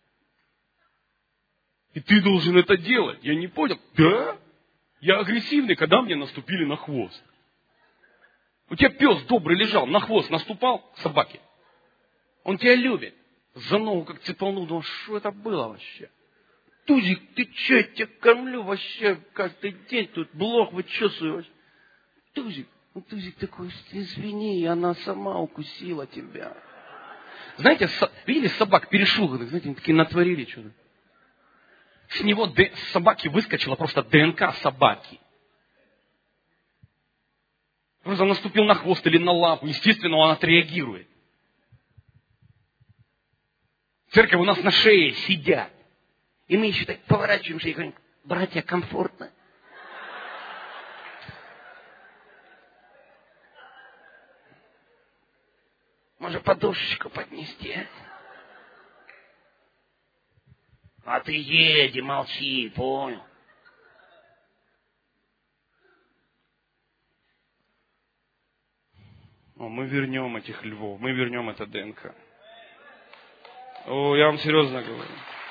Speaker 1: И ты должен это делать. Я не понял. Да. Я агрессивный, когда мне наступили на хвост. У тебя пес добрый лежал, на хвост наступал собаке. Он тебя любит. За ногу как цепанул, думал, что это было вообще? Тузик, ты че, я тебя кормлю вообще каждый день, тут блох вычесываю. Тузик, Тузик такой, извини, она сама укусила тебя. Знаете, видели собак перешуганных, знаете, они такие натворили что-то. С него с собаки выскочила просто ДНК собаки. Просто наступил на хвост или на лапу, естественно, он отреагирует. Церковь у нас на шее сидят. И мы еще так поворачиваемся и говорим, братья, комфортно. Может, подушечку поднести? А ты еди, молчи, понял? Мы вернем этих львов, мы вернем это ДНК. Я вам серьезно говорю.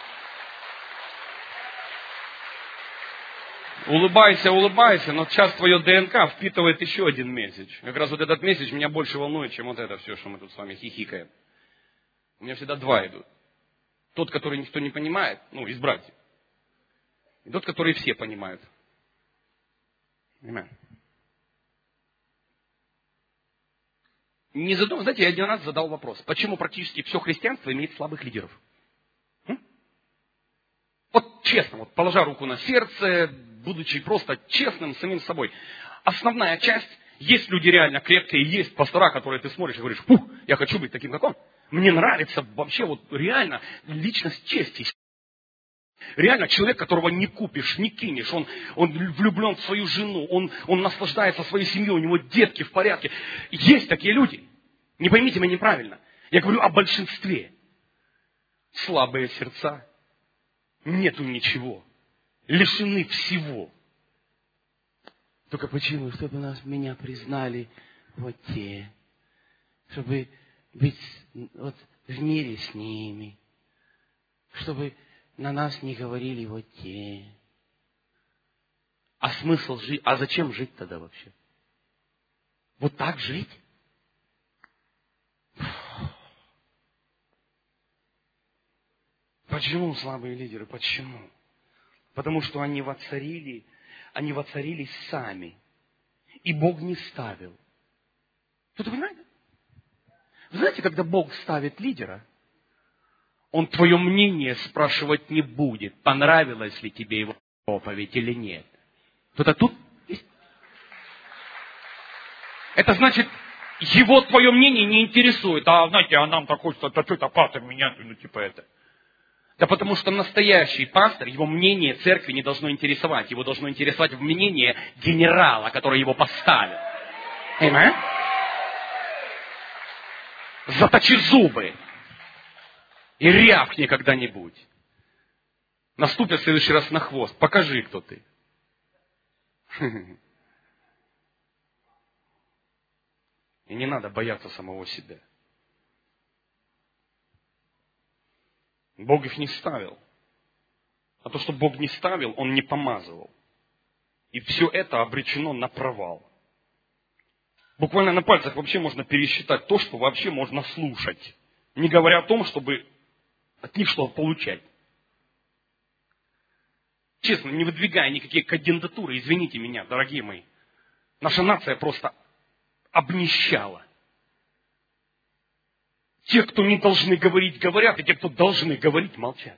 Speaker 1: Улыбайся, но сейчас твое ДНК впитывает еще один месседж. Как раз вот этот месседж меня больше волнует, чем вот это все, что мы тут с вами хихикаем. У меня всегда два идут. Тот, который никто не понимает, из братьев. И тот, который все понимают. Понимаете? Не задумываясь, знаете, я один раз задал вопрос. Почему практически все христианство имеет слабых лидеров? Вот честно, положа руку на сердце, будучи просто честным самим собой. Основная часть, есть люди реально крепкие, есть пастора, которые ты смотришь и говоришь, я хочу быть таким, как он. Мне нравится вообще реально личность чести. Реально человек, которого не купишь, не кинешь. Он влюблен в свою жену, он наслаждается своей семьей, у него детки в порядке. Есть такие люди. Не поймите меня неправильно. Я говорю о большинстве. Слабые сердца. Нету ничего. Лишены всего.
Speaker 2: Только почему? Чтобы меня признали вот те. Чтобы быть в мире с ними. Чтобы на нас не говорили вот те. А смысл жить? А зачем жить тогда вообще? Вот так жить?
Speaker 1: Почему слабые лидеры? Почему? Потому что они воцарились сами. И Бог не ставил. Кто-то понимает? Вы знаете, когда Бог ставит лидера, Он твое мнение спрашивать не будет, понравилась ли тебе его проповедь или нет. Кто-то тут есть? Это значит, его твое мнение не интересует. Знаете, нам-то хочется, что-то пастор меня, это. Да потому что настоящий пастор, его мнение церкви не должно интересовать. Его должно интересовать мнение генерала, который его поставил. Понимаете? Заточи зубы и рявкни когда-нибудь. Наступит в следующий раз на хвост. Покажи, кто ты. И не надо бояться самого себя. Бог их не ставил. А то, что Бог не ставил, Он не помазывал. И все это обречено на провал. Буквально на пальцах вообще можно пересчитать то, что вообще можно слушать. Не говоря о том, чтобы от них что-то получать. Честно, не выдвигая никакие кандидатуры, извините меня, дорогие мои. Наша нация просто обнищала. Те, кто не должны говорить, говорят, и те, кто должны говорить, молчат.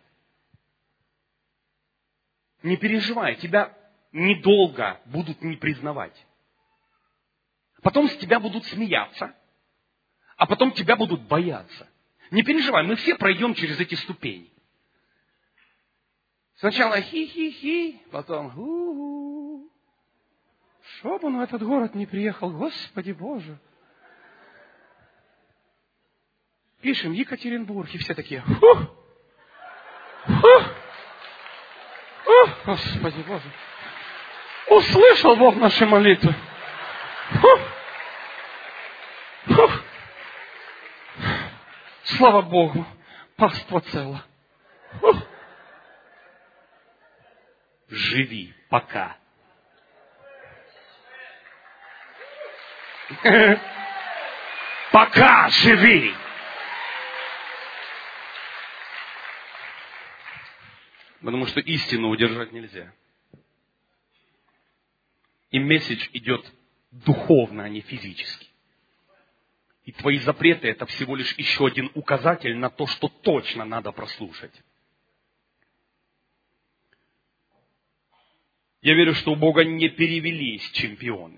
Speaker 1: Не переживай, тебя недолго будут не признавать. Потом с тебя будут смеяться, а потом тебя будут бояться. Не переживай, мы все пройдем через эти ступени. Сначала хи-хи-хи, потом ху-ху. Чтоб он в этот город не приехал, Господи Боже. Пишем Екатеринбург, и все такие, Господи Боже. Услышал Бог наши молитвы. Слава Богу, паства цела. Живи пока. Пока живи. Потому что истину удержать нельзя. И месседж идет духовно, а не физически. И твои запреты — это всего лишь еще один указатель на то, что точно надо прослушать. Я верю, что у Бога не перевелись чемпионы.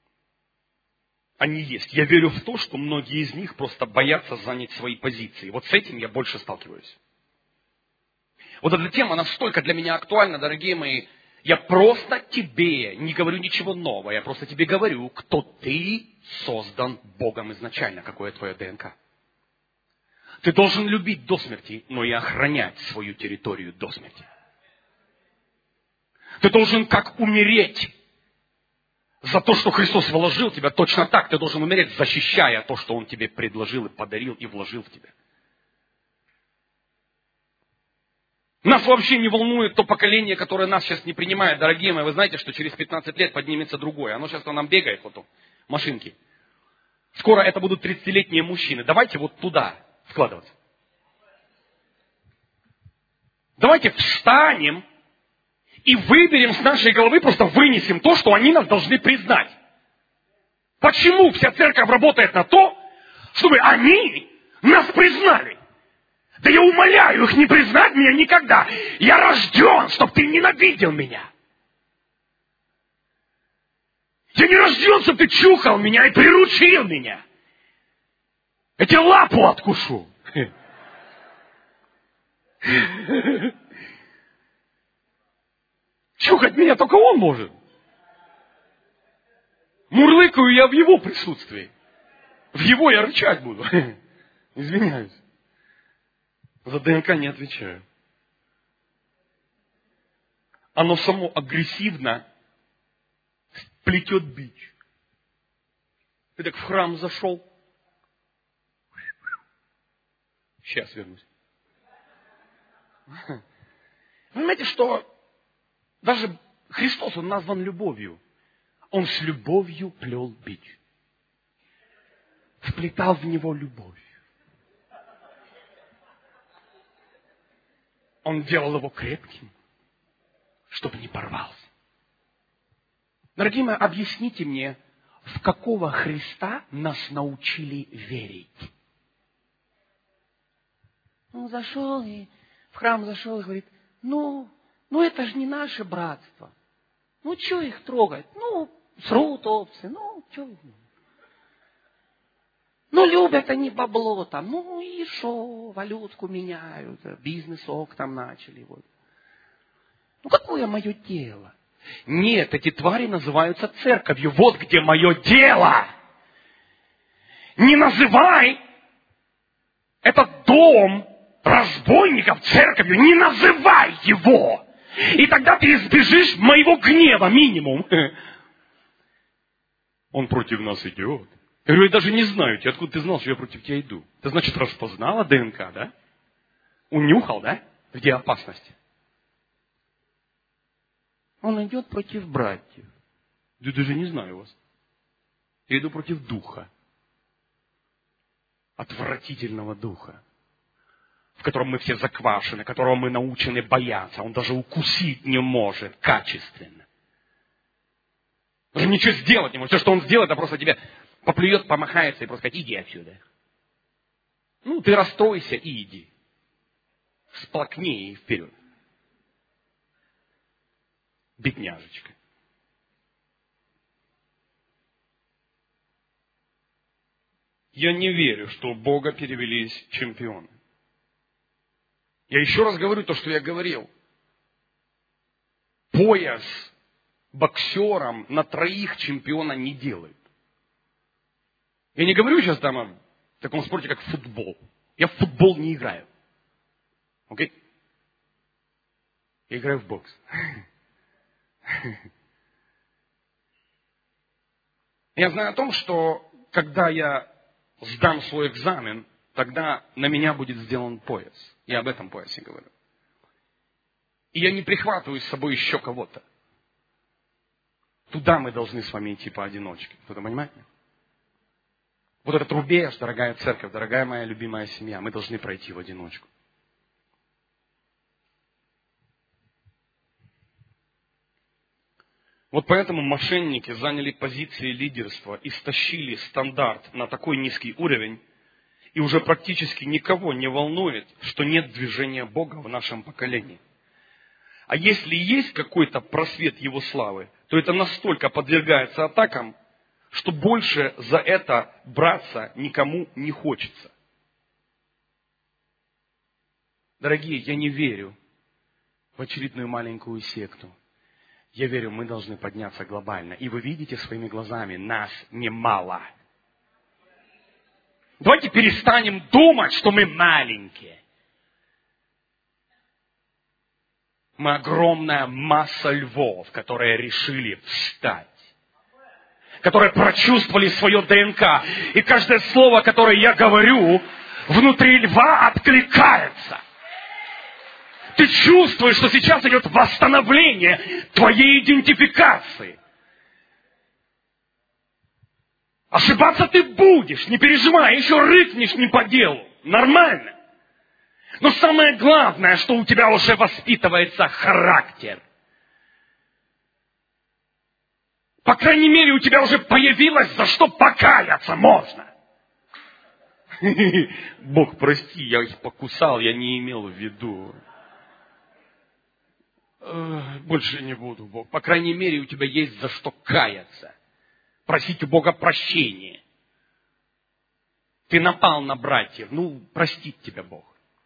Speaker 1: Они есть. Я верю в то, что многие из них просто боятся занять свои позиции. Вот с этим я больше сталкиваюсь. Вот эта тема настолько для меня актуальна, дорогие мои. Я просто тебе не говорю ничего нового. Я просто тебе говорю, кто ты создан Богом изначально, какое твое ДНК. Ты должен любить до смерти, но и охранять свою территорию до смерти. Ты должен как умереть за то, что Христос вложил в тебя, точно так ты должен умереть, защищая то, что Он тебе предложил и подарил и вложил в тебя. Нас вообще не волнует то поколение, которое нас сейчас не принимает. Дорогие мои, вы знаете, что через 15 лет поднимется другое. Оно сейчас нам бегает, вот машинки. Скоро это будут 30-летние мужчины. Давайте вот туда вкладываться. Давайте встанем и выберем с нашей головы, просто вынесем то, что они нас должны признать. Почему вся церковь работает на то, чтобы они нас признали? Да я умоляю их не признать меня никогда. Я рожден, чтобы ты ненавидел меня. Я не рожден, чтобы ты чухал меня и приручил меня. Я тебе лапу откушу. Чухать меня только он может. Мурлыкаю я в его присутствии. В его я рычать буду. Извиняюсь. За ДНК не отвечаю. Оно само агрессивно плетет бич. Ты так в храм зашел. Сейчас вернусь. Вы понимаете, что даже Христос, Он назван любовью. Он с любовью плел бич. Вплетал в него любовь. Он делал его крепким, чтобы не порвался. Дорогие мои, объясните мне, в какого Христа нас научили верить? Он зашел и в храм зашел и говорит, ну это же не наше братство. Ну, что их трогать? Ну, срут овцы, ну, что их? Ну, любят они бабло там, ну и шо, валютку меняют, бизнес-ок там начали. Вот. Ну, какое мое дело? Нет, эти твари называются церковью. Вот где мое дело. Не называй этот дом разбойников церковью, не называй его. И тогда ты избежишь моего гнева минимум. Он против нас идет. Я говорю, я даже не знаю, откуда ты знал, что я против тебя иду? Это значит, распознала ДНК, да? Унюхал, да? Где опасность? Он идет против братьев. Я даже не знаю вас. Я иду против духа. Отвратительного духа. В котором мы все заквашены, которого мы научены бояться. Он даже укусить не может качественно. Даже ничего сделать не может. Все, что он сделает, это просто тебе поплюет, помахается и просто сказать, иди отсюда. Ну, ты расстройся и иди. Всплакни и вперед. Бедняжечка. Я не верю, что у Бога перевелись чемпионы. Я еще раз говорю то, что я говорил. Пояс боксерам на 3 чемпиона не делают. Я не говорю сейчас там о таком спорте, как футбол. Я в футбол не играю. Окей? Я играю в бокс. Я знаю о том, что когда я сдам свой экзамен, тогда на меня будет сделан пояс. Я об этом поясе говорю. И я не прихватываю с собой еще кого-то. Туда мы должны с вами идти поодиночке. Кто-то понимает? Вот этот рубеж, дорогая церковь, дорогая моя любимая семья, мы должны пройти в одиночку. Вот поэтому мошенники заняли позиции лидерства и стащили стандарт на такой низкий уровень, и уже практически никого не волнует, что нет движения Бога в нашем поколении. А если есть какой-то просвет Его славы, то это настолько подвергается атакам, что больше за это браться никому не хочется. Дорогие, я не верю в очередную маленькую секту. Я верю, мы должны подняться глобально. И вы видите своими глазами, нас немало. Давайте перестанем думать, что мы маленькие. Мы огромная масса львов, которые решили встать. которые прочувствовали свое ДНК. И каждое слово, которое я говорю, внутри льва откликается. Ты чувствуешь, что сейчас идет восстановление твоей идентификации. Ошибаться ты будешь, не переживай, еще рыкнешь не по делу. Нормально. Но самое главное, что у тебя уже воспитывается характер. По крайней мере, у тебя уже появилось, за что покаяться можно. Бог, прости, я их покусал, я не имел в виду. Больше не буду, Бог. По крайней мере, у тебя есть за что каяться. Просить у Бога прощения. Ты напал на братьев, простит тебя Бог.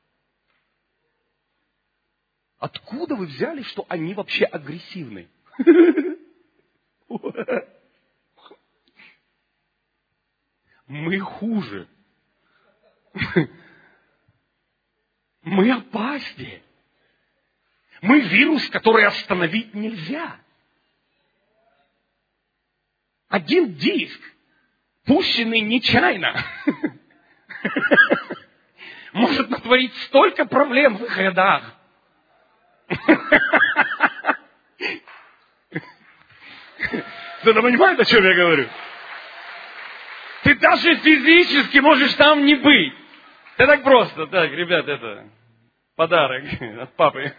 Speaker 1: Откуда вы взяли, что они вообще агрессивны? Мы хуже. Мы опаснее. Мы вирус, который остановить нельзя. Один диск, пущенный нечаянно, может натворить столько проблем в их рядах. Кто-то понимает, о чем я говорю? Ты даже физически можешь там не быть. Это так просто. Так, ребят, это подарок от папы.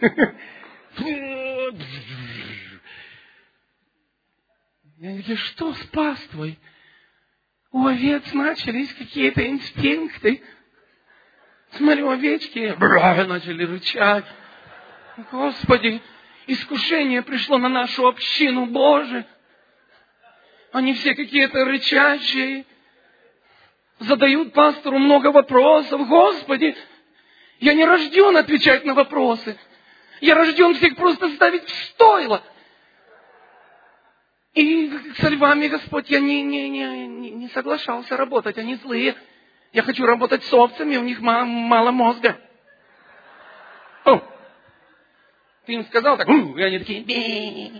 Speaker 1: Я говорю, что спас твой? У овец начались какие-то инстинкты. Смотрю, овечки начали рычать. Господи, искушение пришло на нашу общину, Боже. Они все какие-то рычащие. Задают пастору много вопросов. Господи, я не рожден отвечать на вопросы. Я рожден всех просто ставить в стойло. И со львами, Господь, я не соглашался работать. Они злые. Я хочу работать с овцами, у них мало мозга. Ты им сказал так, и они такие, бе.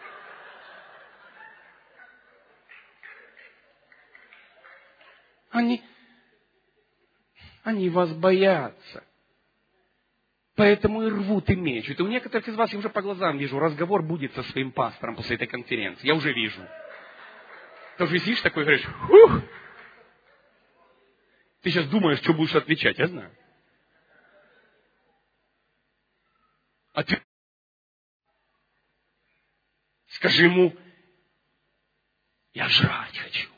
Speaker 1: Они вас боятся. Поэтому и рвут и мечут. И у некоторых из вас, я уже по глазам вижу, разговор будет со своим пастором после этой конференции. Я уже вижу. Ты уже сидишь такой и говоришь, фух. Ты сейчас думаешь, что будешь отвечать, я знаю. Скажи ему, я жрать хочу.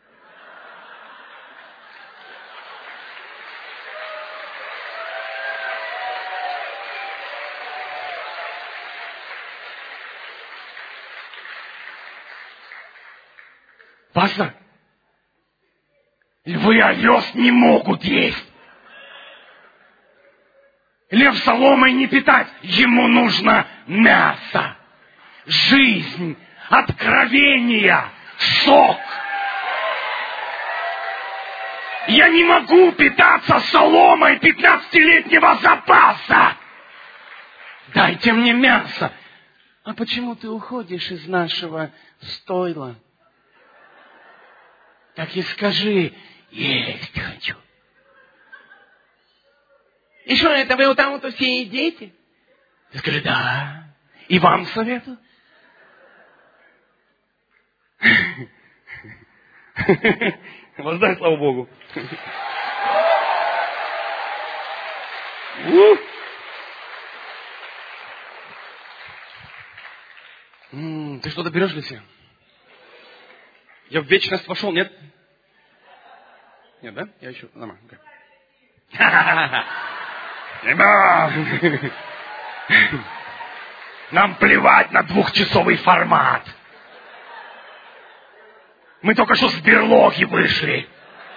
Speaker 1: Пастор, львы овес не могут есть. Лев соломой не питать, ему нужно мясо. Жизнь, откровение, сок. Я не могу питаться соломой 15-летнего запаса. Дайте мне мясо. А почему ты уходишь из нашего стойла? Так и скажи, есть хочу. И что это, вы вот там вот все едите? Я скажу, да. И вам советую. Воздай слава Богу. Ты что-то берешь для себя? Я в вечность пошел, нет? Нет, да? Я еще... Нормально. Нам плевать на 2-часовый формат. Мы только что с берлоги вышли.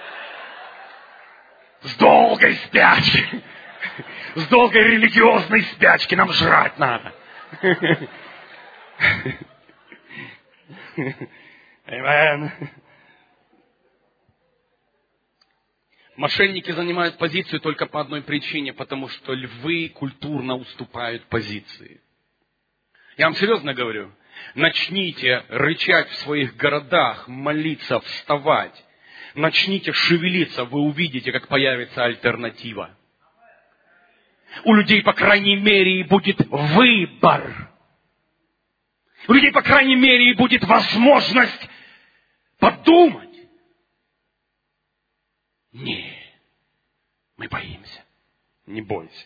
Speaker 1: С долгой спячки. С долгой религиозной спячки. Нам жрать надо. Amen. Мошенники занимают позицию только по одной причине, потому что львы культурно уступают позиции. Я вам серьезно говорю. Начните рычать в своих городах, молиться, вставать. Начните шевелиться, вы увидите, как появится альтернатива. У людей, по крайней мере, будет выбор. У людей, по крайней мере, будет возможность подумать. Не, мы боимся. Не бойся.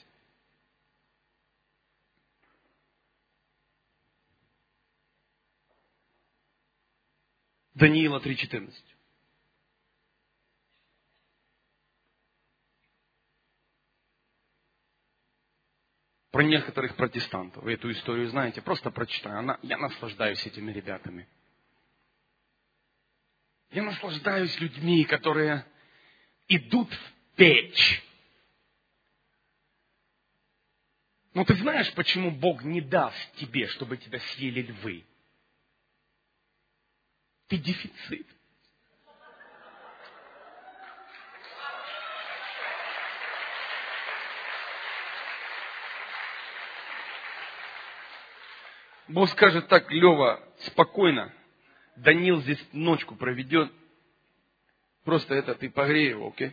Speaker 1: Даниила 3:14. Про некоторых протестантов. Вы эту историю знаете. Просто прочитаю. Я наслаждаюсь этими ребятами. Я наслаждаюсь людьми, которые идут в печь. Но ты знаешь, почему Бог не даст тебе, чтобы тебя съели львы? Ты дефицит. Бог скажет так: Лева, спокойно. Даниил здесь ночку проведет. Просто ты погрей его, окей?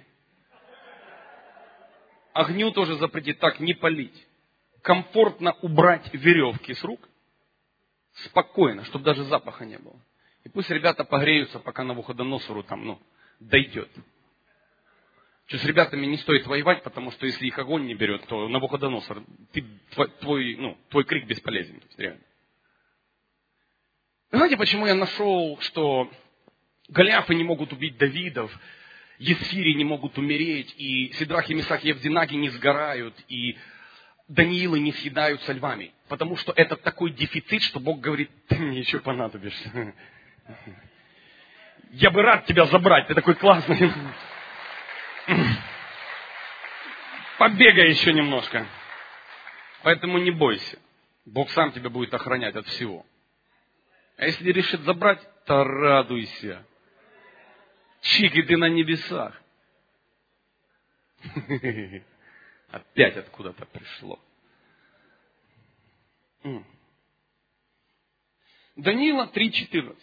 Speaker 1: Огню тоже запрети так не палить. Комфортно убрать веревки с рук. Спокойно, чтобы даже запаха не было. И пусть ребята погреются, пока Навуходоносору дойдет. Что с ребятами не стоит воевать, потому что если их огонь не берет, то Навуходоносор, твой крик бесполезен. То есть, реально. Знаете, почему я нашел, что Голиафы не могут убить Давидов, Есфири не могут умереть, и Сидрах и Месах и Авденаги не сгорают, и Даниилы не съедаются львами? Потому что это такой дефицит, что Бог говорит: ты мне еще понадобишься. Я бы рад тебя забрать, ты такой классный. Побегай еще немножко. Поэтому не бойся. Бог сам тебя будет охранять от всего. А если решит забрать, то радуйся. Чики, ты на небесах. Опять откуда-то пришло. Даниила 3:14.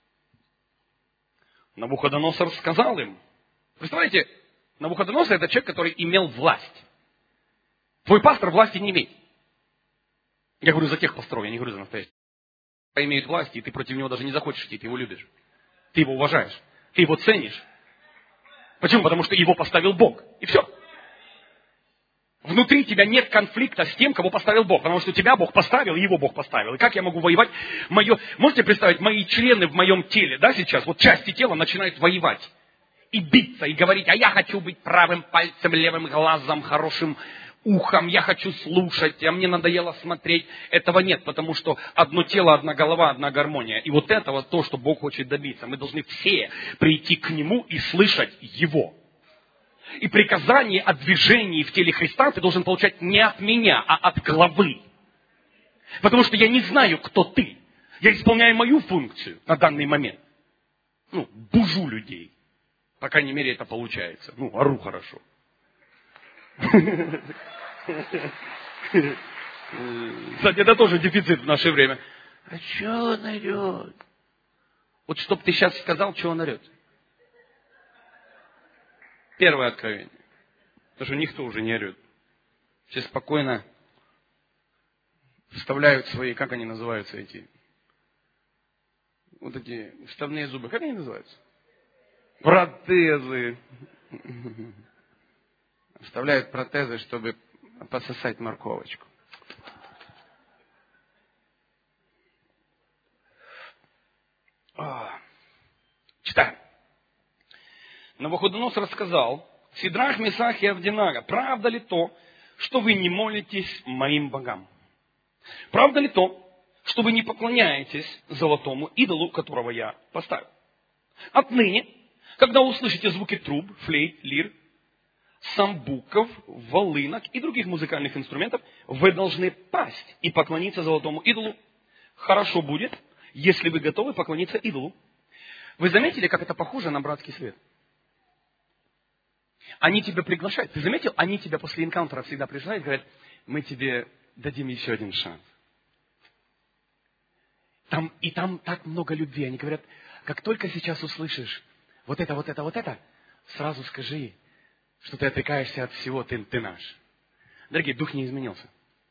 Speaker 1: Навуходоносор сказал им. Представляете, Навуходоносор — это человек, который имел власть. Твой пастор власти не имеет. Я говорю за тех пасторов, я не говорю за настоящих. Имеет власть, и ты против него даже не захочешь идти, ты его любишь. Ты его уважаешь, ты его ценишь. Почему? Потому что его поставил Бог. И все. Внутри тебя нет конфликта с тем, кого поставил Бог. Потому что тебя Бог поставил, его Бог поставил. И как я могу воевать? Можете представить, мои члены в моем теле, да, сейчас, вот части тела начинают воевать. И биться, и говорить: а я хочу быть правым пальцем, левым глазом, хорошим ухом, я хочу слушать, а мне надоело смотреть. Этого нет, потому что одно тело, одна голова, одна гармония. И вот этого то, что Бог хочет добиться. Мы должны все прийти к Нему и слышать Его. И приказание о движении в теле Христа ты должен получать не от меня, а от главы. Потому что я не знаю, кто ты. Я исполняю мою функцию на данный момент. Бужу людей. По крайней мере, это получается. Ору хорошо. Кстати, это тоже дефицит в наше время. А что он орет? Вот чтоб ты сейчас сказал, что он орет. Первое откровение. Потому что никто уже не орет. Все спокойно вставляют свои, как они называются, эти вставные зубы. Как они называются? Протезы. Вставляют протезы, чтобы пососать морковочку. Читаем. Навуходоносор сказал: Сидрах, Месах и Авденага, правда ли то, что вы не молитесь моим богам? Правда ли то, что вы не поклоняетесь золотому идолу, которого я поставил? Отныне, когда услышите звуки труб, флейт, лир, самбуков, волынок и других музыкальных инструментов, вы должны пасть и поклониться золотому идолу. Хорошо будет, если вы готовы поклониться идолу. Вы заметили, как это похоже на братский свет? Они тебя приглашают. Ты заметил, они тебя после энкаунтера всегда приглашают и говорят: мы тебе дадим еще один шанс. И там так много любви. Они говорят, как только сейчас услышишь вот это, сразу скажи, что ты отрекаешься от всего, ты наш. Дорогие, дух не изменился.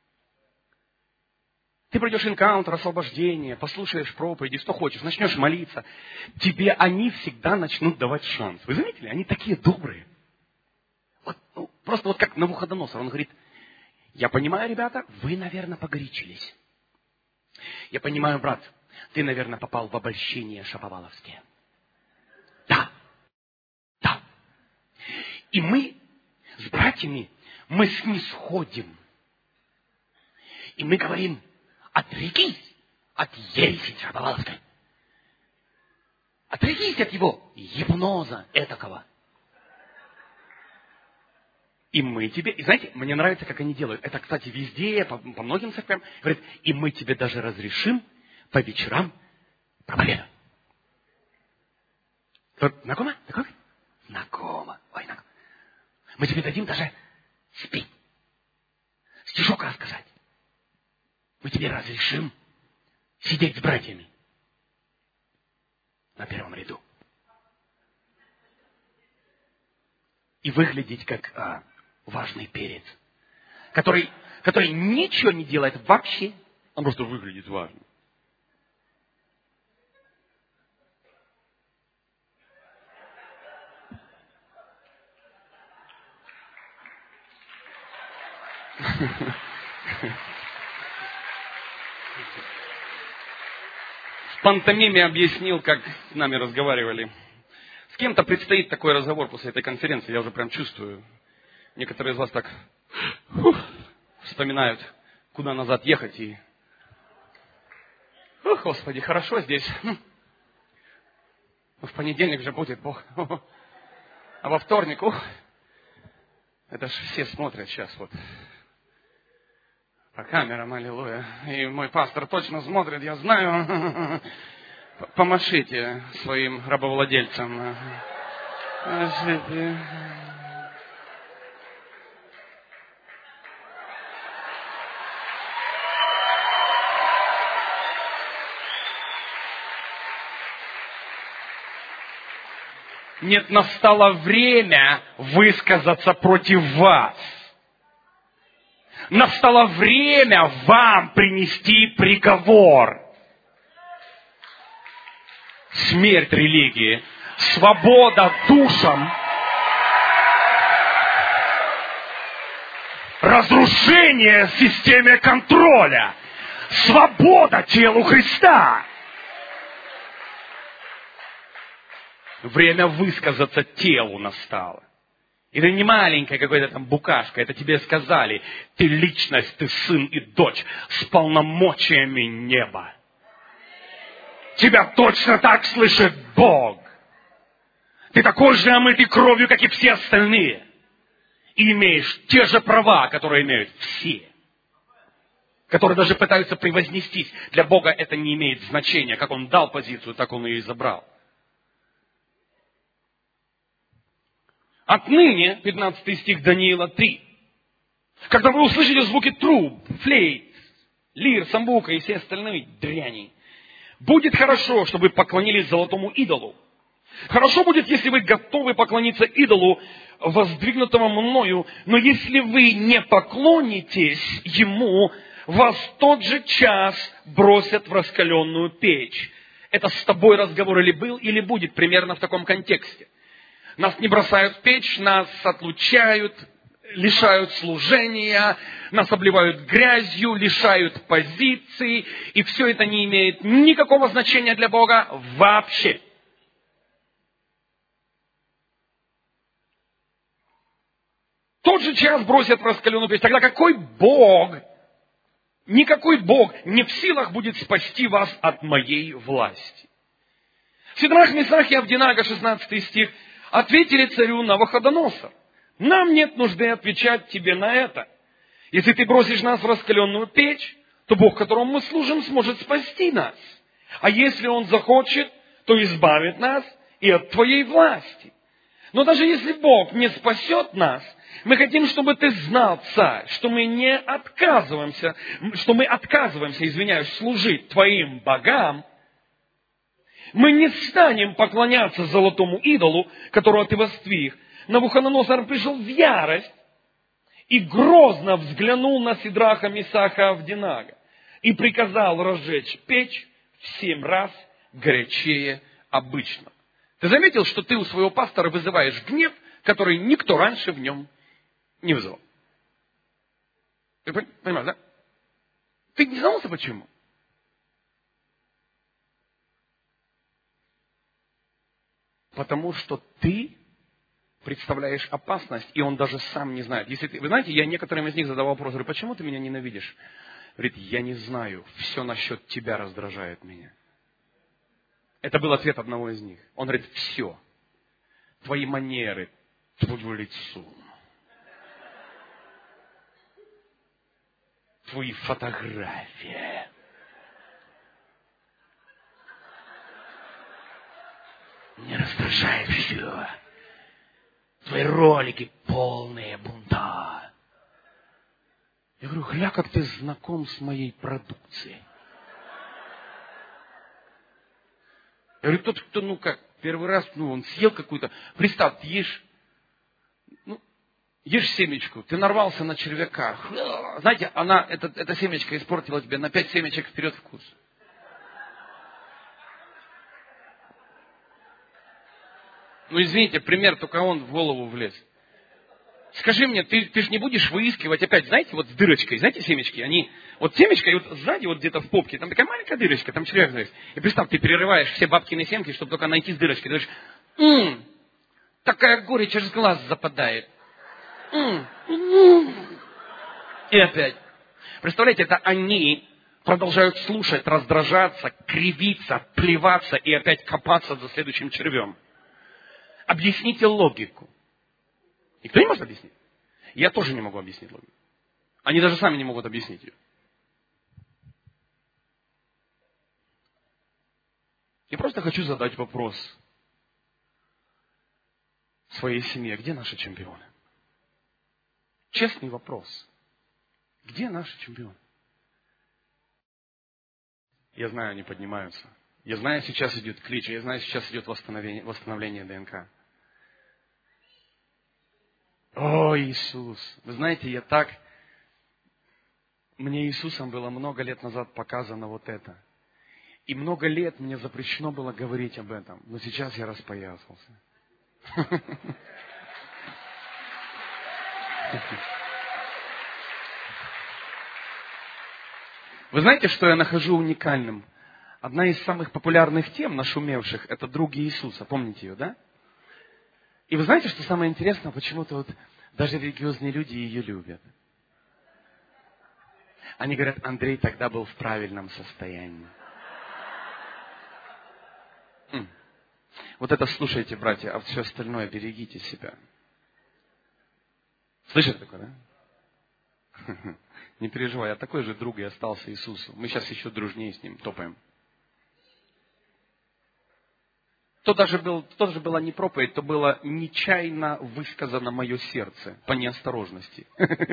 Speaker 1: Ты пройдешь энкаунтер, освобождение, послушаешь проповеди, что хочешь, начнешь молиться. Тебе они всегда начнут давать шанс. Вы заметили? Они такие добрые. Просто как Навуходоносор. Он говорит, я понимаю, ребята, вы, наверное, погорячились. Я понимаю, брат, ты, наверное, попал в обольщение шаповаловские. Да. И мы с братьями, мы снисходим. И мы говорим, отрекись от ереси шаповаловской. Отрекись от его гипноза этакого. И мы тебе... И знаете, мне нравится, как они делают. Это, кстати, везде, по многим церквям. Говорят, и мы тебе даже разрешим по вечерам проповедовать. Знакомо? Знакомо. Ой, знакомо. Мы тебе дадим даже спеть. Стишок рассказать. Мы тебе разрешим сидеть с братьями на первом ряду. И выглядеть как важный перец, который ничего не делает вообще, он просто выглядит важным. В пантомиме объяснил, как с нами разговаривали. С кем-то предстоит такой разговор после этой конференции, я уже прям чувствую. Некоторые из вас так вспоминают, куда назад ехать. И, Господи, хорошо здесь. В понедельник же будет Бог. А во вторник, это же все смотрят сейчас вот. По камерам, аллилуйя. И мой пастор точно смотрит, я знаю. Помашите своим рабовладельцам. Нет, настало время высказаться против вас. Настало время вам принести приговор. Смерть религии, свобода душам, разрушение системе контроля, свобода телу Христа. Время высказаться телу настало. Это не маленькая какая-то там букашка, это тебе сказали, ты личность, ты сын и дочь с полномочиями неба. Тебя точно так слышит Бог. Ты такой же омытый кровью, как и все остальные. И имеешь те же права, которые имеют все. Которые даже пытаются превознестись. Для Бога это не имеет значения. Как Он дал позицию, так Он ее и забрал. Отныне, 15 стих Даниила 3. Когда вы услышите звуки труб, флейт, лир, самбука и все остальные дряни, будет хорошо, чтобы вы поклонились золотому идолу. Хорошо будет, если вы готовы поклониться идолу, воздвигнутому мною, но если вы не поклонитесь ему, вас в тот же час бросят в раскаленную печь. Это с тобой разговор или был, или будет, примерно в таком контексте. Нас не бросают в печь, нас отлучают, лишают служения, нас обливают грязью, лишают позиций, и все это не имеет никакого значения для Бога вообще. Тот же час бросят в раскаленную печь. Тогда какой Бог, никакой Бог не в силах будет спасти вас от моей власти. Сидрах, Месах и Авдинага, 16 стих, ответили царю Навуходоносор: нам нет нужды отвечать тебе на это. Если ты бросишь нас в раскаленную печь, то Бог, которому мы служим, сможет спасти нас. А если Он захочет, то избавит нас и от твоей власти. Но даже если Бог не спасет нас, Мы хотим, чтобы ты знал, царь, что мы отказываемся, служить твоим богам. Мы не станем поклоняться золотому идолу, которого ты воздвиг. Навуходоносор пришел в ярость и грозно взглянул на Сидраха, Мисаха, Авдинага и приказал разжечь печь в 7 раз горячее обычно. Ты заметил, что ты у своего пастора вызываешь гнев, который никто раньше в нем не вызывал? Ты понимаешь, да? Ты не задумался, почему? Потому что ты представляешь опасность, и он даже сам не знает. Вы знаете, я некоторым из них задавал вопрос, говорю, почему ты меня ненавидишь? Говорит, я не знаю, все насчет тебя раздражает меня. Это был ответ одного из них. Он говорит, все, твои манеры, твое лицо, твои фотографии. Меня раздражает все. Твои ролики полные бунта. Я говорю, гля, как ты знаком с моей продукцией. Я говорю, тот, кто, первый раз, он съел какую-то, представь, ты ешь семечку, ты нарвался на червяка. Знаете, эта семечка испортила тебе на 5 семечек вперед вкус. Извините, пример, только он в голову влез. Скажи мне, ты же не будешь выискивать опять, знаете, вот с дырочкой, знаете, семечки, вот семечка, и вот сзади, вот где-то в попке, там такая маленькая дырочка, там червяк есть. И представь, ты перерываешь все бабкины семки, чтобы только найти с дырочкой. Ты говоришь, такая горечь, аж с глаз западает. И опять. Представляете, это они продолжают слушать, раздражаться, кривиться, плеваться и опять копаться за следующим червем. Объясните логику. Никто не может объяснить? Я тоже не могу объяснить логику. Они даже сами не могут объяснить ее. Я просто хочу задать вопрос своей семье. Где наши чемпионы? Честный вопрос. Где наши чемпионы? Я знаю, они поднимаются. Я знаю, сейчас идет клич. Я знаю, сейчас идет восстановление ДНК. О, Иисус! Вы знаете, мне Иисусом было много лет назад показано вот это. И много лет мне запрещено было говорить об этом. Но сейчас я распоясался. Вы знаете, что я нахожу уникальным? Одна из самых популярных тем, нашумевших, это «Други Иисуса». Помните ее, да? И вы знаете, что самое интересное? Почему-то даже религиозные люди ее любят. Они говорят, Андрей тогда был в правильном состоянии. Вот это слушайте, братья, а все остальное берегите себя. Слышите такое, да? Не переживай, я такой же друг и остался Иисусу. Мы сейчас еще дружнее с Ним топаем. То даже была не проповедь, то было нечаянно высказано мое сердце по неосторожности.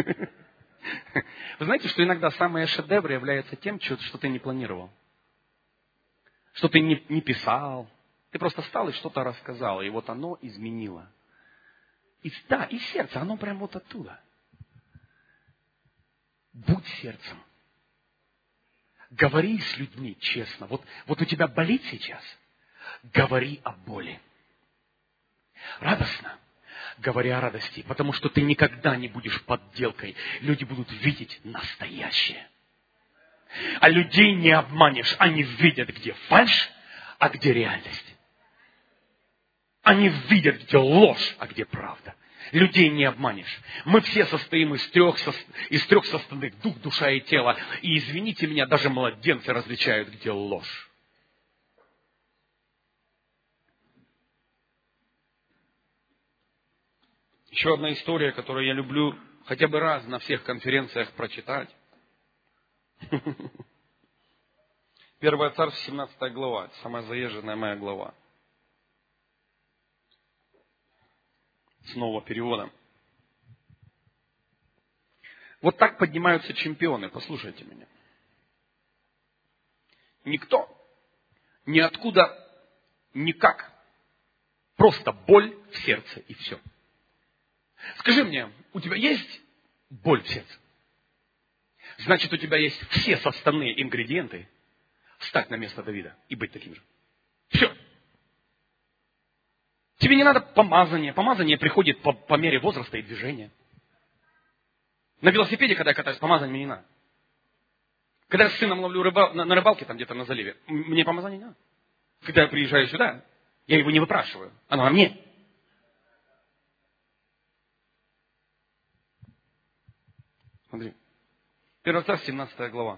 Speaker 1: Вы знаете, что иногда самые шедевры являются тем, что ты не планировал. Что ты не писал. Ты просто встал и что-то рассказал, и вот оно изменило. И сердце, оно прям вот оттуда. Будь сердцем. Говори с людьми честно. Вот у тебя болит сейчас. Говори о боли. Радостно. Говори о радости, потому что ты никогда не будешь подделкой. Люди будут видеть настоящее. А людей не обманешь. Они видят, где фальшь, а где реальность. Они видят, где ложь, а где правда. Людей не обманешь. Мы все состоим из трех составных: дух, душа и тело. И извините меня, даже младенцы различают, где ложь. Еще одна история, которую я люблю хотя бы раз на всех конференциях прочитать. 1 Царств, 17 глава. Это самая заезженная моя глава. Снова переводом. Вот так поднимаются чемпионы, послушайте меня. Никто, ниоткуда, никак. Просто боль в сердце и все. Скажи мне, у тебя есть боль в сердце? Значит, у тебя есть все составные ингредиенты встать на место Давида и быть таким же. Все. Тебе не надо помазание. Помазание приходит по мере возраста и движения. На велосипеде, когда я катаюсь, помазание мне не надо. Когда я с сыном ловлю на рыбалке, там где-то на заливе, мне помазание не надо. Когда я приезжаю сюда, я его не выпрашиваю. Оно на мне. Смотри. 1 Царств, 17 глава.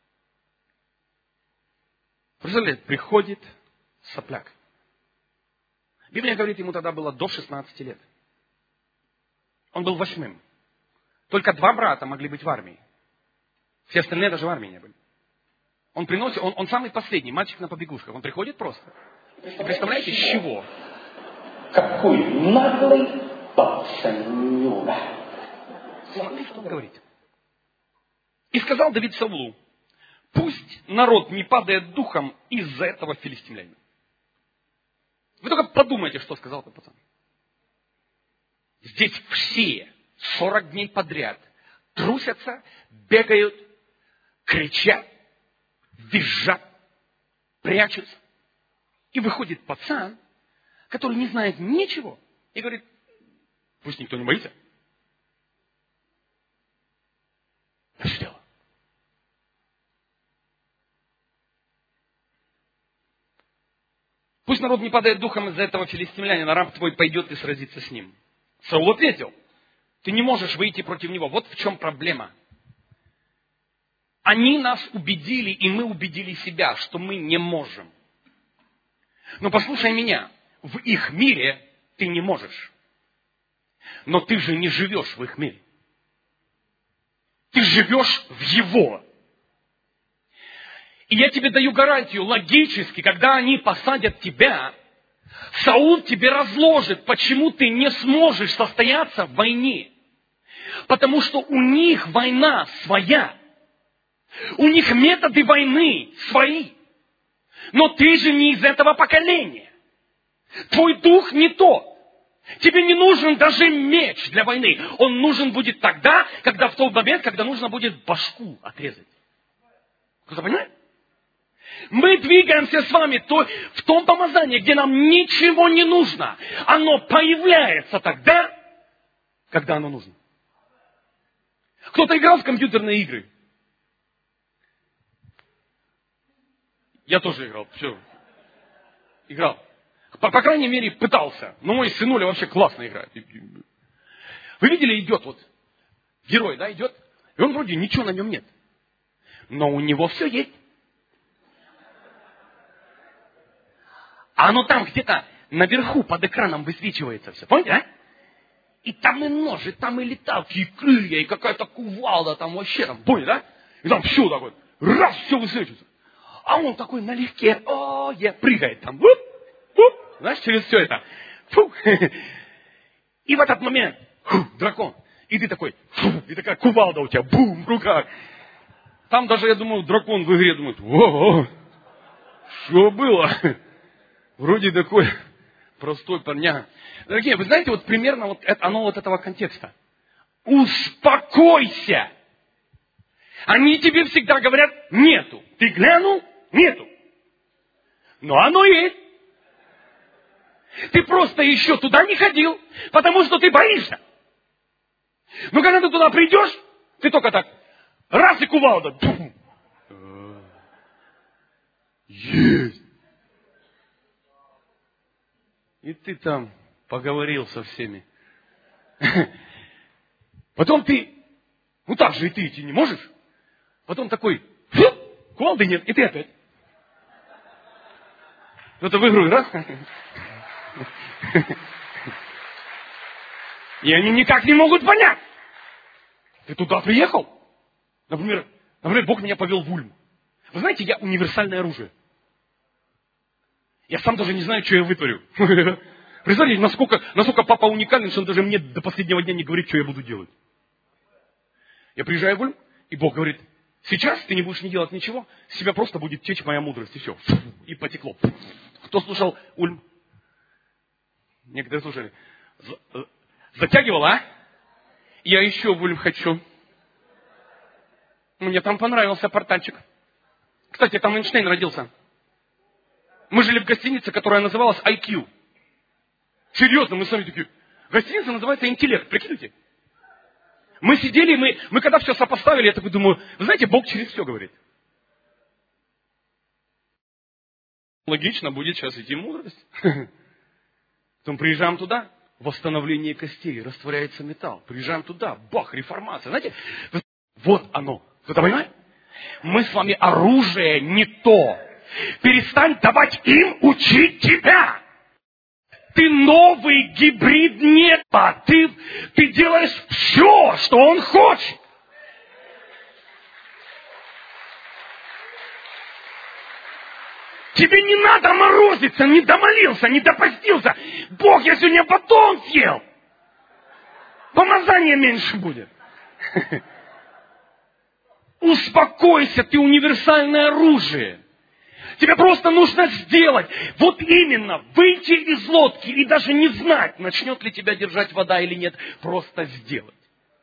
Speaker 1: Представляете, приходит сопляк. Библия говорит, ему тогда было до 16 лет. Он был 8-м. Только 2 брата могли быть в армии. Все остальные даже в армии не были. Он приносит, он самый последний, мальчик на побегушках. Он приходит просто. И представляете, с чего?
Speaker 2: Какой наглый пацанюга.
Speaker 1: Смотри, что он говорит. И сказал Давид Саулу: пусть народ не падает духом из-за этого филистимлянина. Вы только подумайте, что сказал этот пацан. Здесь все 40 дней подряд трусятся, бегают, кричат, визжат, прячутся. И выходит пацан, который не знает ничего, и говорит: пусть никто не боится. Это дело. Пусть народ не падает духом из-за этого филистимлянина, раб твой пойдет и сразится с ним. Саул ответил: ты не можешь выйти против него. Вот в чем проблема. Они нас убедили, и мы убедили себя, что мы не можем. Но послушай меня, в их мире ты не можешь. Но ты же не живешь в их мире. Ты живешь в его. И я тебе даю гарантию, логически, когда они посадят тебя, Саул тебе разложит, почему ты не сможешь состояться в войне. Потому что у них война своя. У них методы войны свои. Но ты же не из этого поколения. Твой дух не тот. Тебе не нужен даже меч для войны. Он нужен будет тогда, когда в тот момент, когда нужно будет башку отрезать. Кто-то понимает? Мы двигаемся с вами в том помазании, где нам ничего не нужно. Оно появляется тогда, когда оно нужно. Кто-то играл в компьютерные игры? Я тоже играл. Все. Играл. По крайней мере, пытался. Но мой сынуля вообще классно играет. Вы видели, идет вот герой, да, идет. И он вроде ничего на нем нет. Но у него все есть. А оно там где-то наверху под экраном высвечивается все. Помните, а? И там и ножи, там и леталки, и крылья, и какая-то кувалда там вообще там. Поняли, да? И там все так вот. Раз, все высвечивается. А он такой налегке, прыгает там. Знаешь, через все это. Фу. И в этот момент, дракон. И ты такой, и такая кувалда у тебя, бум, в руках. Там даже, я думаю, дракон в игре думает: о, что было? Вроде такой простой парня. Дорогие, вы знаете, вот примерно вот оно вот этого контекста. Успокойся. Они тебе всегда говорят: нету. Ты глянул? Нету. Но оно есть. Ты просто еще туда не ходил, потому что ты боишься. Но когда ты туда придешь, ты только так, раз и кувалда. Есть. И ты там поговорил со всеми. Потом ты, так же и ты идти не можешь. Потом такой, кувалды нет, и ты опять. Это в игру, раз. И они никак не могут понять. Ты туда приехал? Например, Бог меня повел в Ульму. Вы знаете, я универсальное оружие. Я сам даже не знаю, что я вытворю. Представляете, насколько папа уникальный, что он даже мне до последнего дня не говорит, что я буду делать. Я приезжаю в Ульм, и Бог говорит, сейчас ты не будешь не делать ничего, с тебя просто будет течь моя мудрость, и все. И потекло. Кто слушал Ульм? Некоторые слушали. Затягивало, а? Я еще в Ульм хочу. Мне там понравился портальчик. Кстати, там Эйнштейн родился. Мы жили в гостинице, которая называлась IQ. Серьезно, мы сами такие. Гостиница называется «Интеллект». Прикиньте. Мы сидели, мы когда все сопоставили, я такой думаю, вы знаете, Бог через все говорит. Логично, будет сейчас идти мудрость. Потом приезжаем туда, восстановление костей, растворяется металл. Приезжаем туда, бах, реформация. Знаете, вот оно. Кто-то понимает? Мы с вами оружие не то. Перестань давать им учить тебя. Ты новый гибрид неба. Ты делаешь все, что он хочет. Тебе не надо морозиться, не домолился, не допостился. Бог, я сегодня батон съел. Помазания меньше будет. Успокойся, ты универсальное оружие. Тебе просто нужно сделать. Вот именно, выйти из лодки и даже не знать, начнет ли тебя держать вода или нет. Просто сделать.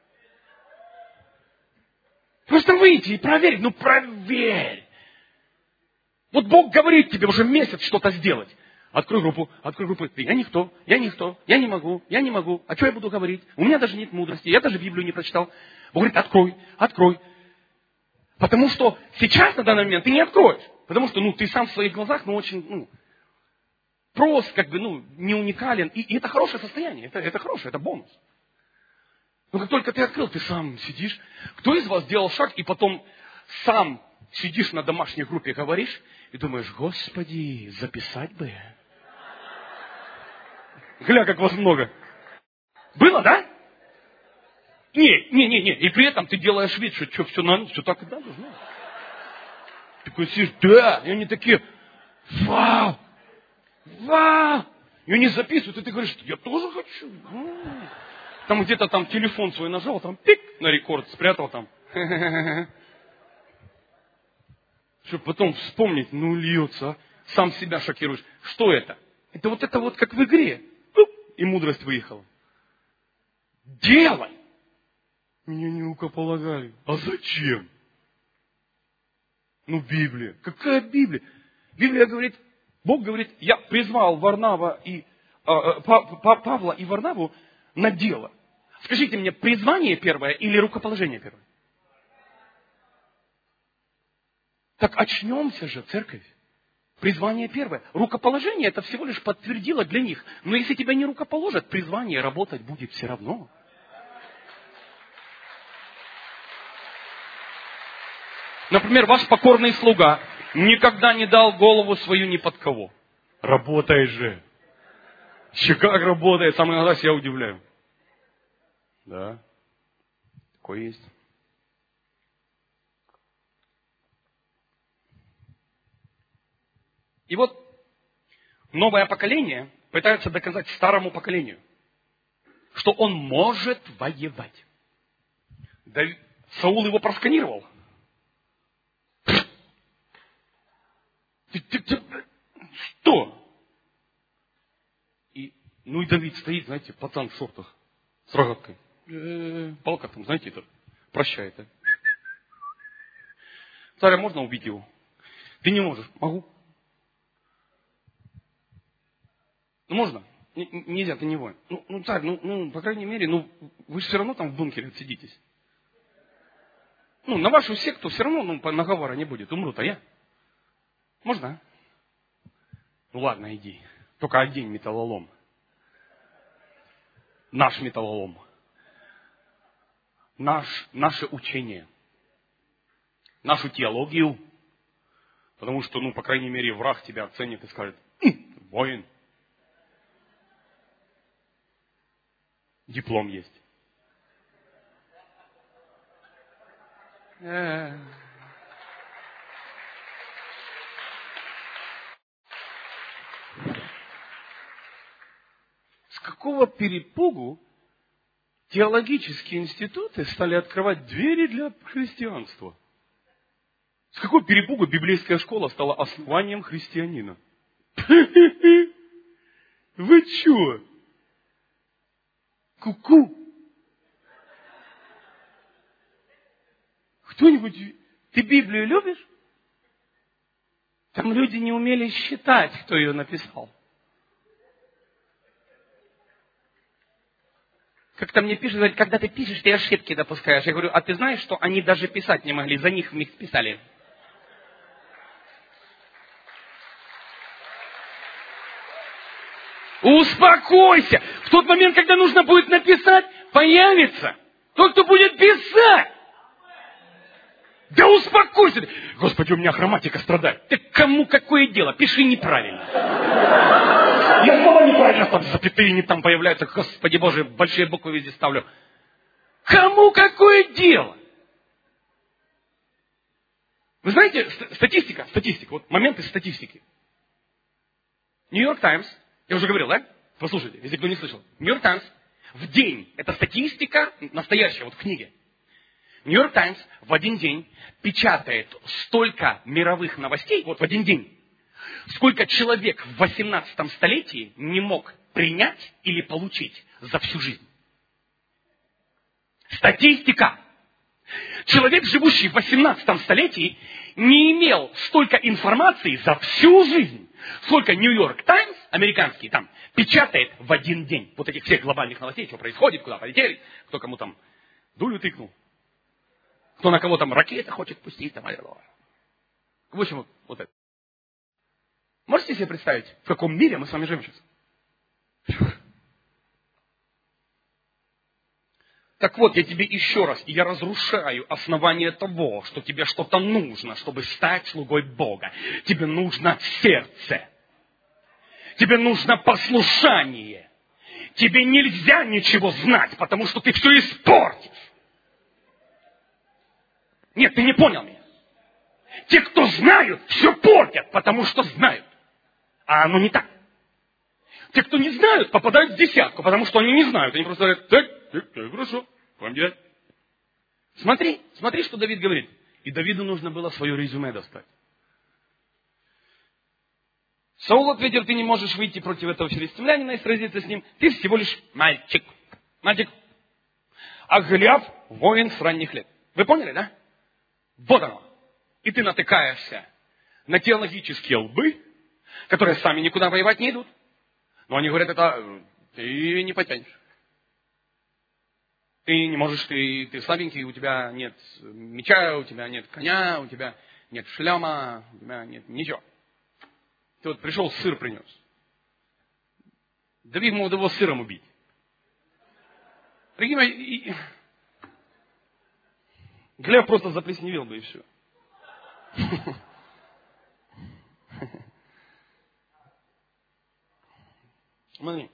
Speaker 1: Просто выйти и проверить. Ну проверь. Вот Бог говорит тебе уже месяц что-то сделать. Открой группу. Я никто, я не могу. А что я буду говорить? У меня даже нет мудрости, я даже Библию не прочитал. Бог говорит, открой. Потому что сейчас, на данный момент, ты не откроешь. Потому что, ты сам в своих глазах, очень, прост, не уникален. И это хорошее состояние, это хорошее, это бонус. Но как только ты открыл, ты сам сидишь. Кто из вас делал шаг, и потом сам сидишь на домашней группе, говоришь, и думаешь, Господи, записать бы. Гля, как вас много. Было, да? Не. И при этом ты делаешь вид, что все так и надо, знаешь. Такой сидишь, да. И они такие, вау. И они записывают, и ты говоришь, я тоже хочу. Там где-то телефон свой нажал, пик, на рекорд спрятал там. Чтобы потом вспомнить, льется, а? Сам себя шокируешь. Что это? Это вот как в игре. И мудрость выехала. Делай! Меня не рукополагали. А зачем? Библия. Какая Библия? Библия говорит, Бог говорит, я призвал Варнава и Павла и Варнаву на дело. Скажите мне, призвание первое или рукоположение первое? Так очнемся же, церковь. Призвание первое. Рукоположение это всего лишь подтвердило для них. Но если тебя не рукоположат, призвание работать будет все равно. Например, ваш покорный слуга никогда не дал голову свою ни под кого. Работай же. Как работает, сам иногда себя удивляю. Да, такое есть. И вот новое поколение пытается доказать старому поколению, что он может воевать. Саул его просканировал. Что? И Давид стоит, знаете, пацан в шортах с рогаткой. Палка там, знаете, это прощает. Царя можно убить его? Ты не можешь. Могу. Можно? Нельзя, ты не воин. Царь, по крайней мере, вы же все равно там в бункере отсидитесь. На вашу секту все равно наговора не будет. Умрут, а я. Можно? Ладно, иди. Только одень металлолом. Наш металлолом. Наше учение. Нашу теологию. Потому что, по крайней мере, враг тебя оценит и скажет, воин. Диплом есть. С какого перепугу теологические институты стали открывать двери для христианства. С какого перепуга библейская школа стала основанием христианина? Вы чё? Ку-ку? Кто-нибудь, ты Библию любишь? Там люди не умели считать, кто ее написал. Как-то мне пишут, говорят, когда ты пишешь, ты ошибки допускаешь. Я говорю, а ты знаешь, что они даже писать не могли, за них писали. Успокойся! В тот момент, когда нужно будет написать, появится тот, кто будет писать. Да успокойся! Господи, у меня грамматика страдает. Так кому какое дело? Пиши неправильно. Я слова неправильно, там запятые не там появляются. Господи Боже, большие буквы везде ставлю. Кому какое дело? Вы знаете, статистика, вот моменты статистики. Нью-Йорк Таймс, я уже говорил, да? Послушайте, если кто не слышал. Нью-Йорк Таймс в день, это статистика настоящая, вот в книге. Нью-Йорк Таймс в один день печатает столько мировых новостей, вот в один день, сколько человек в 18 столетии не мог принять или получить за всю жизнь. Статистика. Человек, живущий в 18 столетии, не имел столько информации за всю жизнь, сколько Нью-Йорк Таймс, американский, там, печатает в один день. Вот этих всех глобальных новостей, что происходит, куда полетели, кто кому там дулю тыкнул, кто на кого там ракеты хочет пустить, там, в общем, вот это. Можете себе представить, в каком мире мы с вами живем сейчас? Так вот, я тебе еще раз, я разрушаю основание того, что тебе что-то нужно, чтобы стать слугой Бога. Тебе нужно сердце. Тебе нужно послушание. Тебе нельзя ничего знать, потому что ты все испортишь. Нет, ты не понял меня. Те, кто знают, все портят, потому что знают. А оно не так. Те, кто не знают, попадают в десятку, потому что они не знают. Они просто говорят, так, хорошо, вам делать. Смотри, что Давид говорит. И Давиду нужно было свое резюме достать. Саул ответил, ты не можешь выйти против этого филистимлянина и сразиться с ним. Ты всего лишь мальчик. А Голиаф воин с ранних лет. Вы поняли, да? Вот оно. И ты натыкаешься на теологические лбы, которые сами никуда воевать не идут. Но они говорят, это ты не потянешь. Ты не можешь, ты слабенький, у тебя нет меча, у тебя нет коня, у тебя нет шлема, у тебя нет ничего. Ты вот пришел, сыр принес. Давид мог его сыром убить. Прикинь, Глеб просто заплесневел бы и все. Смотри.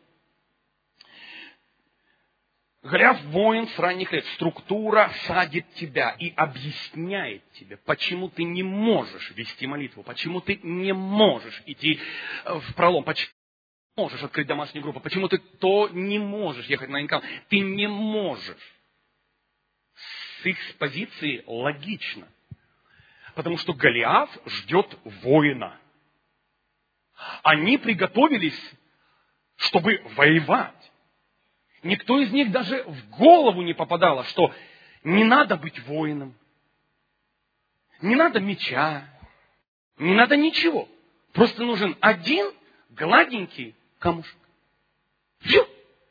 Speaker 1: Голиаф воин с ранних лет. Структура садит тебя и объясняет тебе, почему ты не можешь вести молитву, почему ты не можешь идти в пролом, почему ты не можешь открыть домашнюю группу, почему ты не можешь ехать на инкам. Ты не можешь. С их позиции логично. Потому что Голиаф ждет воина. Они приготовились, чтобы воевать. Никто из них даже в голову не попадало, что не надо быть воином. Не надо меча. Не надо ничего. Просто нужен один гладенький камушек. Все.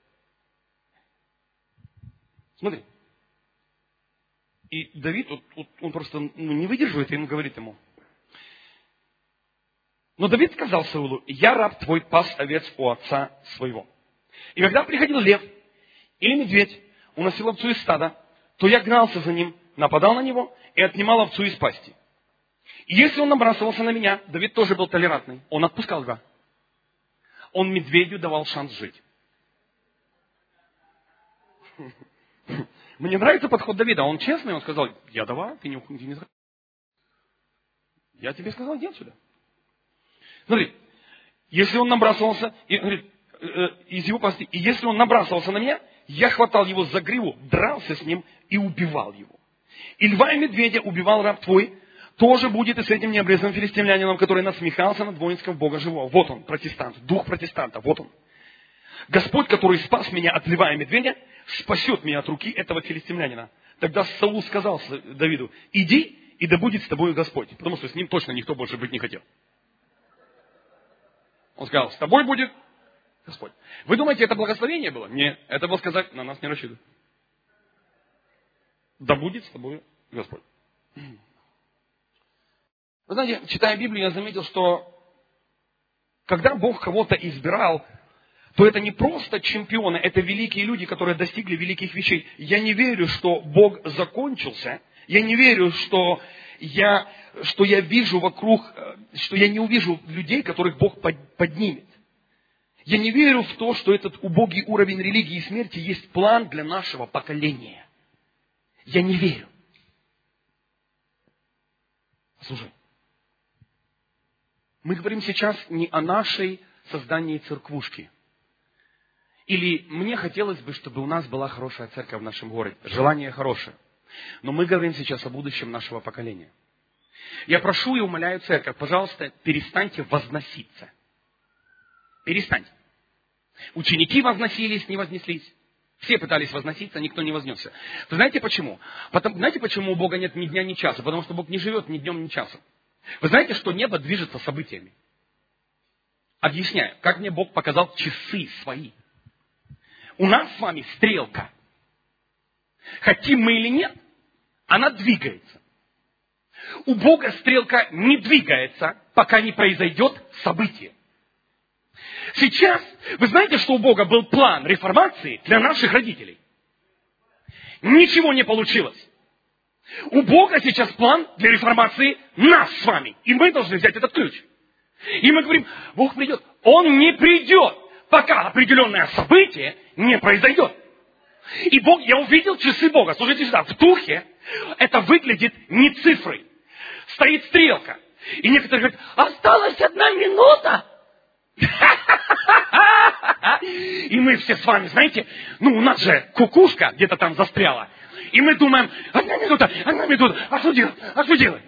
Speaker 1: Смотри. И Давид, он просто не выдерживает, и он говорит ему. Но Давид сказал Саулу, я раб твой, пас овец у отца своего. И когда приходил лев или медведь, уносил овцу из стада, то я гнался за ним, нападал на него и отнимал овцу из пасти. И если он набрасывался на меня, Давид тоже был толерантный, он отпускал его. Он медведю давал шанс жить. Мне нравится подход Давида. Он честный, он сказал, я давал, ты не захотел. Я тебе сказал, иди отсюда. Смотри, если он набрасывался, и, говорит, из его пасти, и если он набрасывался на меня, я хватал его за гриву, дрался с ним и убивал его. И льва и медведя убивал раб твой, тоже будет и с этим необрезанным филистимлянином, который насмехался над воинском Бога живого. Вот он, протестант, дух протестанта, вот он. Господь, который спас меня от льва и медведя, спасет меня от руки этого филистимлянина. Тогда Саул сказал Давиду: иди, и да будет с тобою Господь. Потому что с ним точно никто больше быть не хотел. Он сказал: с тобой будет Господь. Вы думаете, это благословение было? Нет, это было сказать: на нас не рассчитывай. Да будет с тобой Господь. Вы знаете, читая Библию, я заметил, что когда Бог кого-то избирал, то это не просто чемпионы, это великие люди, которые достигли великих вещей. Я не верю, что Бог закончился. Я не верю, что я вижу вокруг, что я не увижу людей, которых Бог поднимет. Я не верю в то, что этот убогий уровень религии и смерти есть план для нашего поколения. Я не верю. Слушай, мы говорим сейчас не о нашей создании церквушки. Или мне хотелось бы, чтобы у нас была хорошая церковь в нашем городе. Желание хорошее. Но мы говорим сейчас о будущем нашего поколения. Я прошу и умоляю церковь, пожалуйста, перестаньте возноситься. Перестаньте. Ученики возносились, не вознеслись. Все пытались возноситься, никто не вознесся. Вы знаете почему? Знаете, почему у Бога нет ни дня, ни часа? Потому что Бог не живет ни днем, ни часом. Вы знаете, что небо движется событиями? Объясняю, как мне Бог показал часы свои. У нас с вами стрелка. Хотим мы или нет, она двигается. У Бога стрелка не двигается, пока не произойдет событие. Сейчас, вы знаете, что у Бога был план реформации для наших родителей? Ничего не получилось. У Бога сейчас план для реформации нас с вами. И мы должны взять этот ключ. И мы говорим: Бог придет. Он не придет, пока определенное событие не произойдет. И Бог, я увидел часы Бога. Слушайте сюда, в духе это выглядит не цифрой. Стоит стрелка. И некоторые говорят: осталась 1 минута. И мы все с вами, знаете, у нас же кукушка где-то там застряла. И мы думаем: 1 минута, а что делать?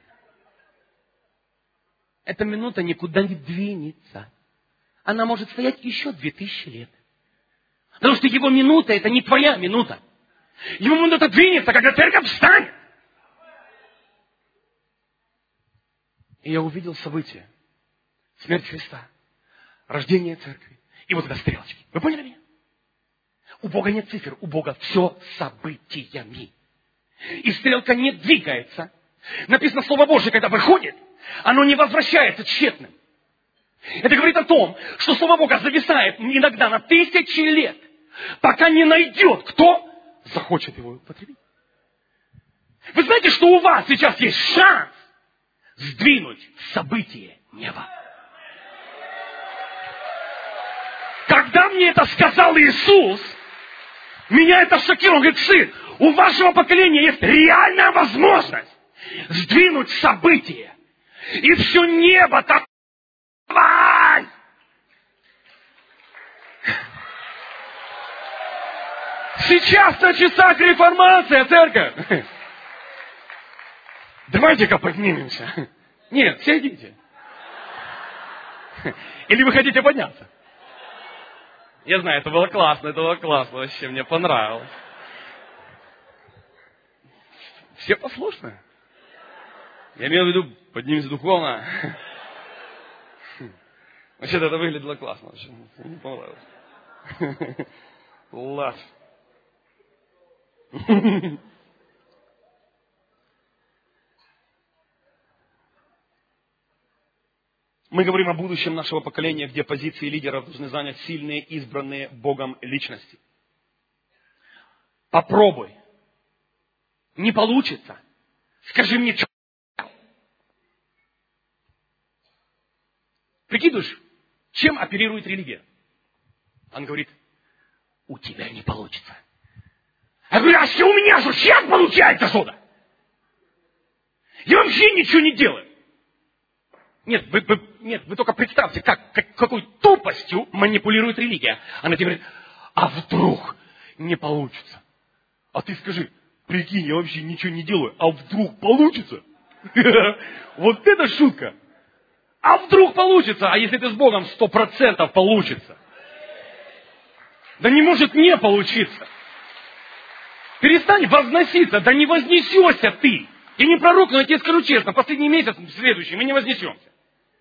Speaker 1: Эта минута никуда не двинется. Она может стоять еще 2000 лет. Потому что его минута — это не твоя минута. Его минута двинется, когда церковь встанет. И я увидел события. Смерть Христа, рождение церкви. И вот это стрелочки. Вы поняли меня? У Бога нет цифр, у Бога все событиями. И стрелка не двигается. Написано, Слово Божье, когда выходит, оно не возвращается тщетным. Это говорит о том, что Слово Бога зависает иногда на 1000 лет, пока не найдет, кто захочет его употребить. Вы знаете, что у вас сейчас есть шанс сдвинуть событие неба. Когда мне это сказал Иисус, меня это шокировало. Он говорит: сын, у вашего поколения есть реальная возможность сдвинуть событие. И все небо так... Сейчас на часах реформация, церковь. Давайте-ка поднимемся. Нет, сидите. Или вы хотите подняться? Я знаю, это было классно, вообще мне понравилось. Все послушны. Я имел в виду, поднимемся духовно. Вообще-то это выглядело классно. Вообще. Мне понравилось. Класс. Мы говорим о будущем нашего поколения, где позиции лидеров должны занять сильные, избранные Богом личности. Попробуй. Не получится. Скажи мне, что. Прикидываешь, чем оперирует религия? Он говорит: у тебя не получится. Я говорю: а что у меня же сейчас получается что-то? Я вообще ничего не делаю. Нет, вы только представьте, какой тупостью манипулирует религия. Она тебе говорит: а вдруг не получится. А ты скажи, прикинь, я вообще ничего не делаю, а вдруг получится? Вот это шутка. А вдруг получится? А если ты с Богом, 100% получится. Да не может не получиться. Перестань возноситься, да не вознесешься ты. Я не пророк, но я тебе скажу честно, последний месяц, следующий, мы не вознесемся.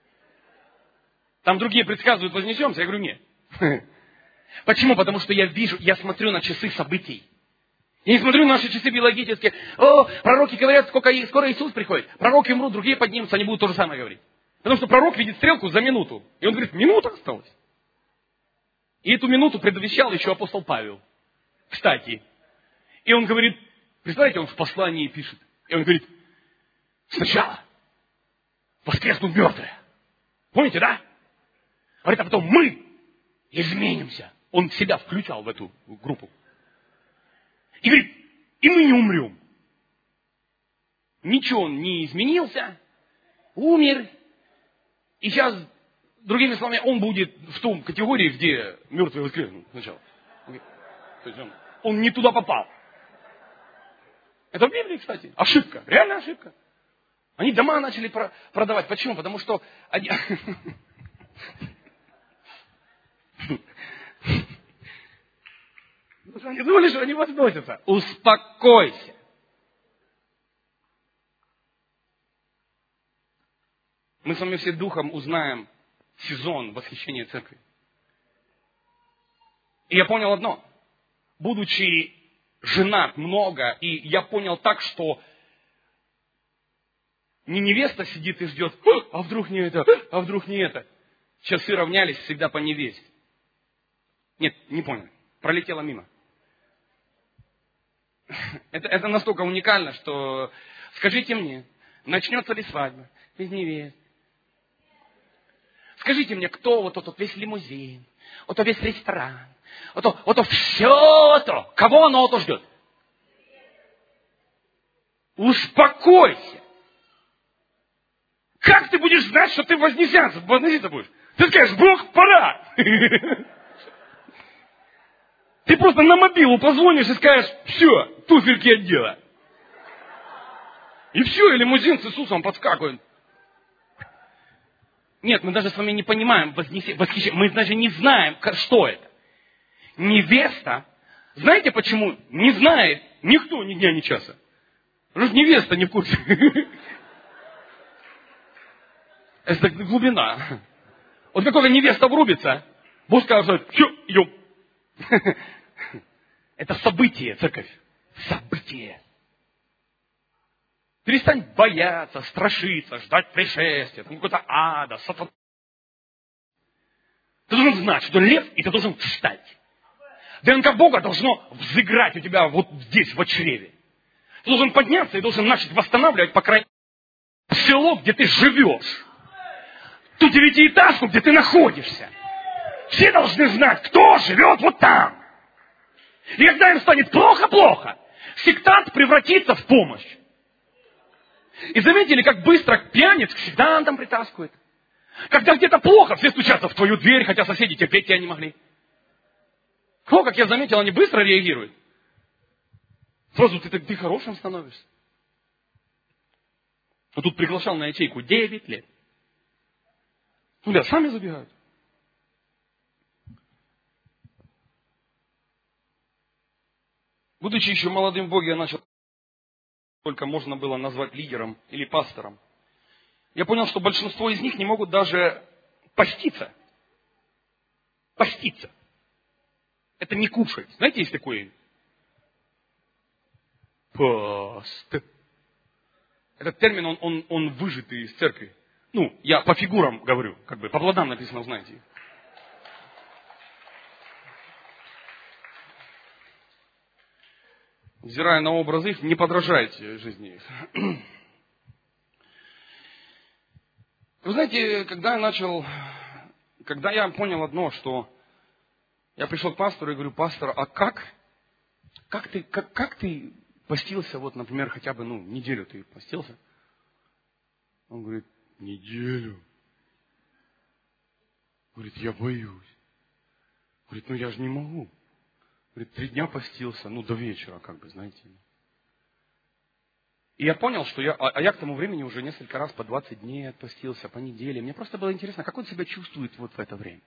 Speaker 1: Там другие предсказывают, вознесемся, я говорю, нет. Почему? Потому что я вижу, я смотрю на часы событий. Я не смотрю на наши часы биологические. О, пророки говорят, скоро Иисус приходит. Пророки умрут, другие поднимутся, они будут то же самое говорить. Потому что пророк видит стрелку за минуту. И он говорит, минута осталась. И эту минуту предвещал еще апостол Павел. Кстати. И он говорит, представляете, он в послании пишет. И он говорит, сначала воскреснут мертвые. Помните, да? Говорит, а потом мы изменимся. Он себя включал в эту группу. И говорит, и мы не умрем. Ничего он не изменился, умер. И сейчас, другими словами, он будет в том категории, где мертвые воскреснут сначала. То есть он не туда попал. Это в Библии, кстати. Ошибка, реальная ошибка. Они дома начали продавать. Почему? Потому что они... Они думали, что они возносятся. Успокойся. Мы с вами все духом узнаем сезон восхищения церкви. И я понял одно. Будучи женат много, и я понял так, что не невеста сидит и ждет, а вдруг не это, а вдруг не это. Часы равнялись всегда по невесте. Нет, не понял. Пролетело мимо. Это настолько уникально, что скажите мне, начнется ли свадьба без невесты? Скажите мне, кто вот тот весь лимузин, вот весь ресторан, вот все то, кого оно то ждет? Успокойся. Как ты будешь знать, что ты вознесяться будешь? Ты скажешь, Бог, пора. Ты просто на мобилу позвонишь и скажешь, все, туфельки от дела. И все, и лимузин с Иисусом подскакивает. Нет, мы даже с вами не понимаем восхищение. Мы даже не знаем, что это. Невеста, знаете почему? Не знает никто ни дня, ни часа. Потому что невеста не в курсе. Это глубина. Вот как только невеста врубится, Бог скажет, все, идем. Это событие, церковь. Событие. Перестань бояться, страшиться, ждать пришествия, какого-то ада, сатаны. Ты должен знать, что лев, и ты должен встать. ДНК Бога должно взыграть у тебя вот здесь, в чреве. Ты должен подняться и должен начать восстанавливать, по крайней мере, село, где ты живешь. Ту девятиэтажку, где ты находишься. Все должны знать, кто живет вот там. И когда им станет плохо-плохо, сектант превратится в помощь. И заметили, как быстро пьяниц к сектантам притаскивает. Когда где-то плохо, все стучатся в твою дверь, хотя соседи терпеть тебя не могли. О, как я заметил, они быстро реагируют. Сразу ты хорошим становишься. А тут приглашал на ячейку 9 лет. Ну да, сами забегают. Будучи еще молодым в Боге, я начал, только можно было назвать лидером или пастором. Я понял, что большинство из них не могут даже поститься. Поститься. Это не кушать. Знаете, есть такой пост. Этот термин, он выжатый из церкви. Ну, я по фигурам говорю, как бы, по плодам написано, знаете. Взирая на образы их, не подражайте жизни их. Вы знаете, когда я понял одно, что я пришел к пастору и говорю, пастор, а как ты постился, вот, например, хотя бы, неделю ты постился? Он говорит, неделю. Говорит, я боюсь. Говорит, я же не могу. Говорит, 3 дня постился, до вечера, знаете. И я понял, что я к тому времени уже несколько раз по 20 дней отпостился, по неделе. Мне просто было интересно, как он себя чувствует в это время.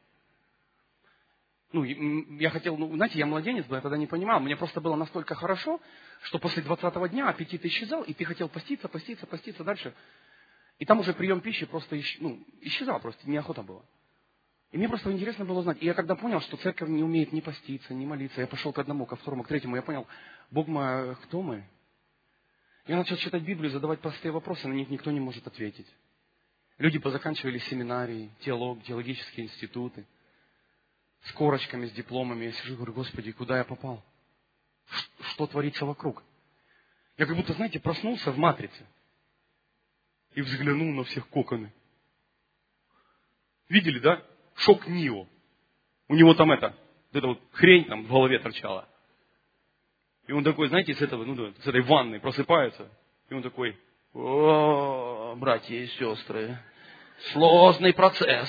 Speaker 1: Я хотел, знаете, я младенец был, я тогда не понимал. Мне просто было настолько хорошо, что после 20-го дня аппетит исчезал, и ты хотел поститься дальше. И там уже прием пищи просто исчезал, просто неохота было. И мне просто интересно было узнать. И я когда понял, что церковь не умеет ни поститься, ни молиться, я пошел к одному, ко второму, к третьему, я понял, Бог мой, кто мы? Я начал читать Библию, задавать простые вопросы, на них никто не может ответить. Люди позаканчивали семинарии, теологические институты, с корочками, с дипломами. Я сижу и говорю, Господи, куда я попал? Что творится вокруг? Я как будто, знаете, проснулся в матрице и взглянул на всех коконы. Видели, да? Шок Нио. У него там эта хрень там в голове торчала. И он такой, знаете, с этой ванны просыпается. И он такой, о, братья и сестры, сложный процесс.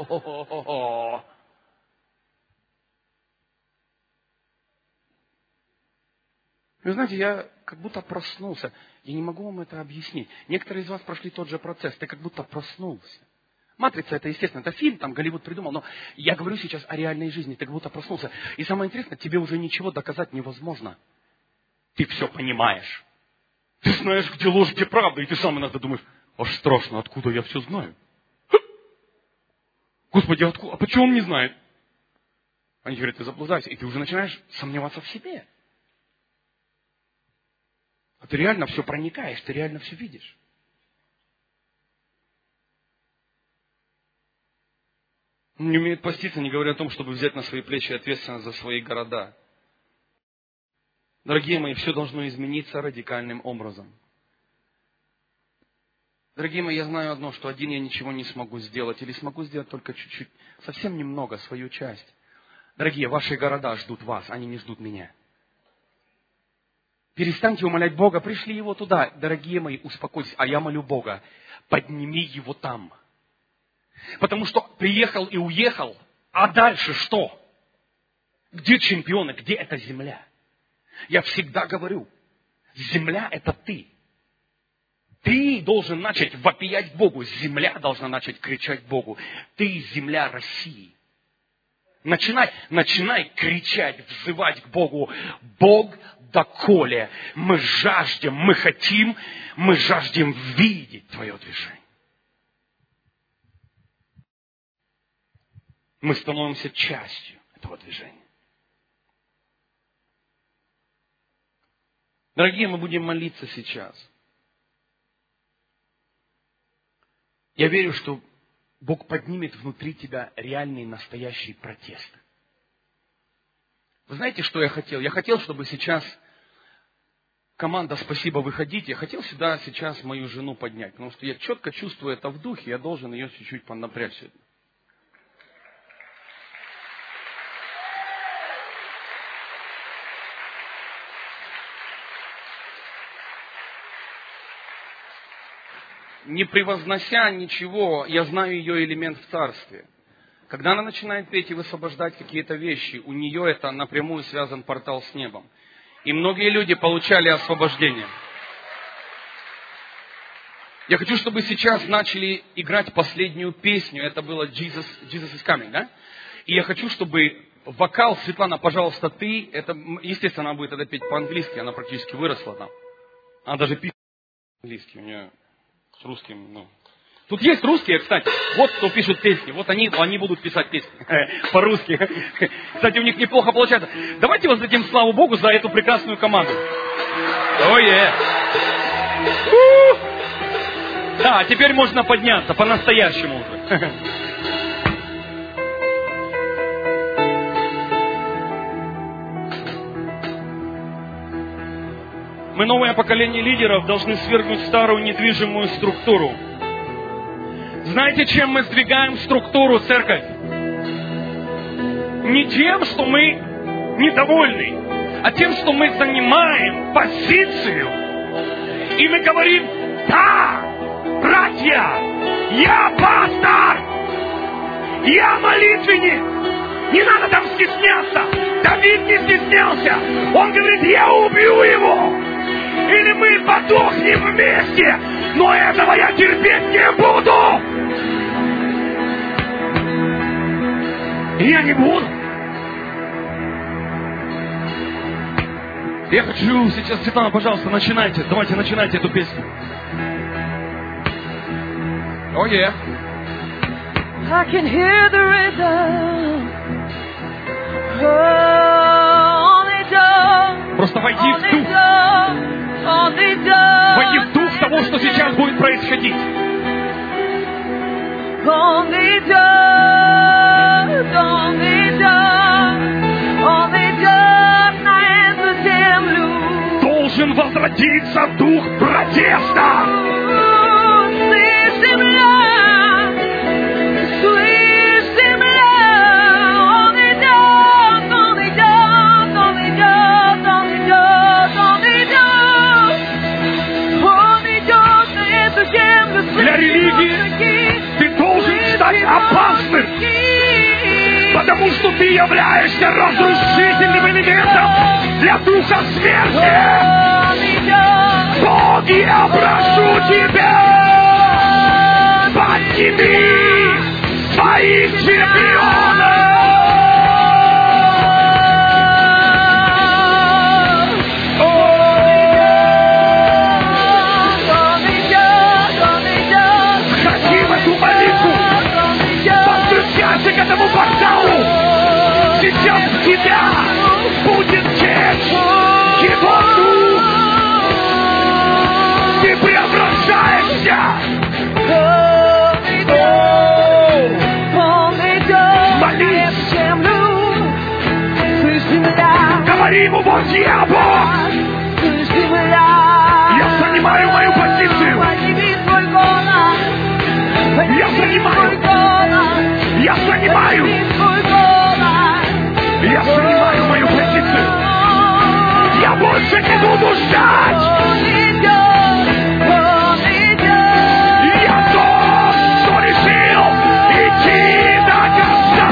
Speaker 1: Вы знаете, я как будто проснулся. Я не могу вам это объяснить. Некоторые из вас прошли тот же процесс. Ты как будто проснулся. «Матрица» — это, естественно, это фильм, там Голливуд придумал, но я говорю сейчас о реальной жизни. Ты как будто проснулся. И самое интересное, тебе уже ничего доказать невозможно. Ты все понимаешь. Ты знаешь, где ложь, где правда. И ты сам иногда думаешь, аж страшно, откуда я все знаю? Господи, откуда? А почему он не знает? Они говорят, ты заблуждаешься. И ты уже начинаешь сомневаться в себе. А ты реально все проникаешь, ты реально все видишь. Он не умеет поститься, не говоря о том, чтобы взять на свои плечи ответственность за свои города. Дорогие мои, все должно измениться радикальным образом. Дорогие мои, я знаю одно, что один я ничего не смогу сделать, или смогу сделать только чуть-чуть, совсем немного, свою часть. Дорогие, ваши города ждут вас, они не ждут меня. Перестаньте умолять Бога, пришли его туда. Дорогие мои, успокойтесь, а я молю Бога, подними его там. Потому что приехал и уехал, а дальше что? Где чемпионы, где эта земля? Я всегда говорю, земля – это ты. Ты должен начать вопиять Богу, земля должна начать кричать Богу. Ты земля России. Начинай кричать, взывать к Богу. Бог, доколе мы жаждем, мы хотим, мы жаждем видеть Твое движение. Мы становимся частью этого движения. Дорогие, мы будем молиться сейчас. Я верю, что Бог поднимет внутри тебя реальный, настоящий протест. Вы знаете, что я хотел? Я хотел, чтобы сейчас команда «Спасибо, выходите». Я хотел сюда сейчас мою жену поднять, потому что я четко чувствую это в духе, я должен ее чуть-чуть поднапрячь сегодня. Не превознося ничего, я знаю ее элемент в царстве. Когда она начинает петь и высвобождать какие-то вещи, у нее это напрямую связан портал с небом. И многие люди получали освобождение. Я хочу, чтобы сейчас начали играть последнюю песню. Это было Jesus is Coming, да? И я хочу, чтобы вокал, Светлана, пожалуйста, ты, это, естественно, она будет это петь по-английски, она практически выросла там. Она даже пишет по-английски, у нее с русским, Тут есть русские, кстати, вот кто пишет песни, вот они будут писать песни по-русски. Кстати, у них неплохо получается. Давайте воздадим славу Богу за эту прекрасную команду. Да, теперь можно подняться по-настоящему уже. Мы, новое поколение лидеров, должны свергнуть старую недвижимую структуру. Знаете, чем мы сдвигаем структуру, церковь? Не тем, что мы недовольны, а тем, что мы занимаем позицию. И мы говорим, да, братья, я пастор, я молитвенник. Не надо там стесняться. Дави Давид не стеснялся. Он говорит, я убью его. Или мы подохнем вместе. Но этого я терпеть не буду. Я не буду. Я хочу сейчас, Светлана, пожалуйста, начинайте. Давайте начинайте эту песню. Oh yeah.
Speaker 3: I can hear the rhythm.
Speaker 1: Просто войди в дух. Войди в дух того, что сейчас будет происходить. Должен возродиться дух протеста. Для религии ты должен стать опасным, потому что ты являешься разрушительным элементом для духа смерти. Бог, я прошу тебя, подними своих чемпионов. К этому порталу сейчас в тебя будет течь его дух. Ты преображаешься. Молись. Говори ему, вот я Бог. Я занимаю мою позицию. Я занимаю мою позицию. Я больше не буду ждать. Я тот, что решил идти до конца.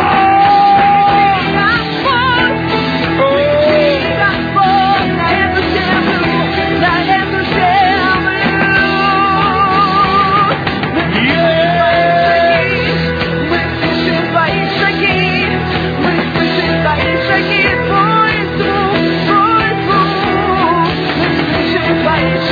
Speaker 3: Шаги, твой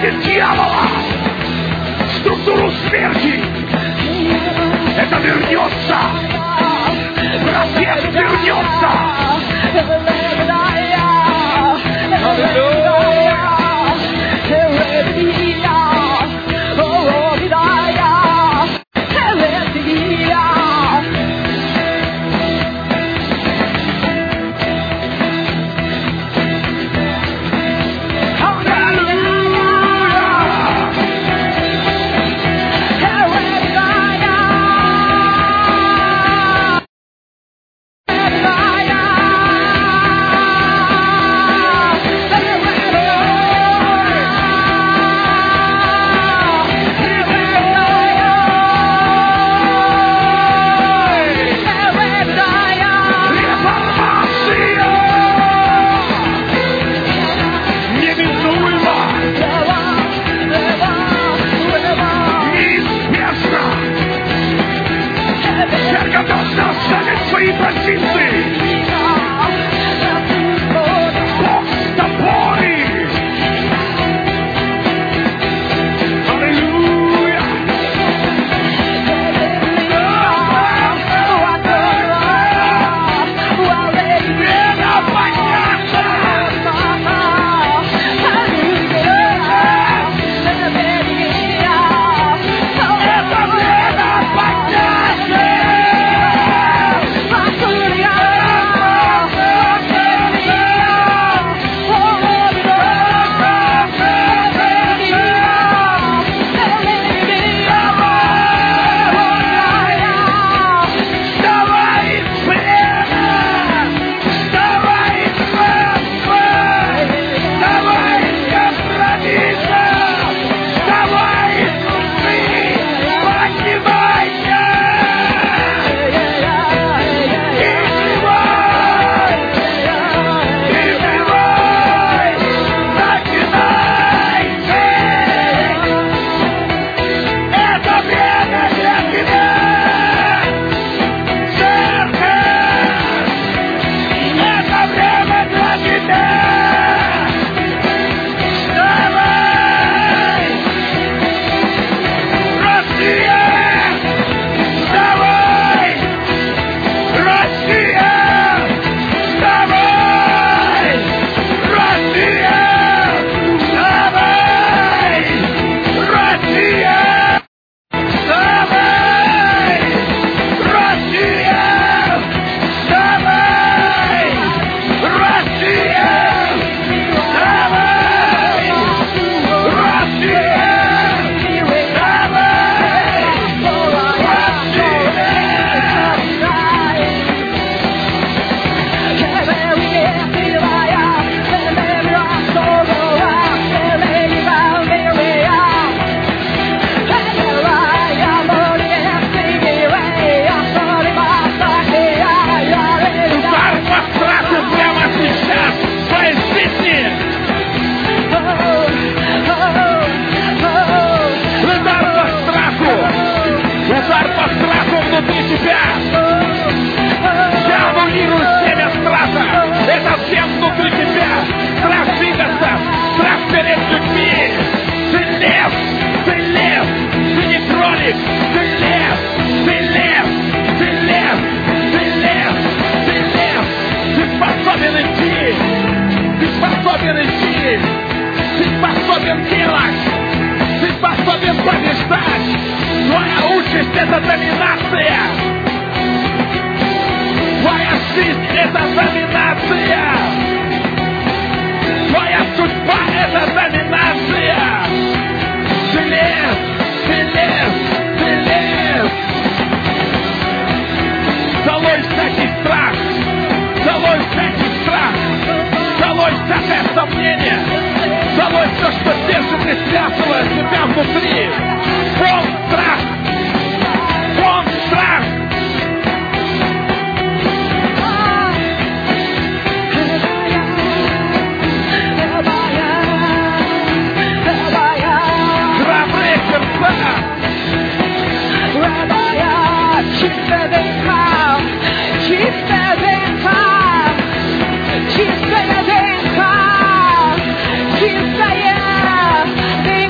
Speaker 1: власти дьявола, структуру смерти. Это вернется. Протест вернется. Это доминация! Твоя жизнь — это доминация! Твоя судьба — это доминация! Желез! Желез! Желез! Долой всякий страх! Долой всякий страх! Долой всякое сомнение! Долой все, что держит и связывает тебя внутри! Вон страх! Вон страх! Храбрые сердца!
Speaker 3: Чистая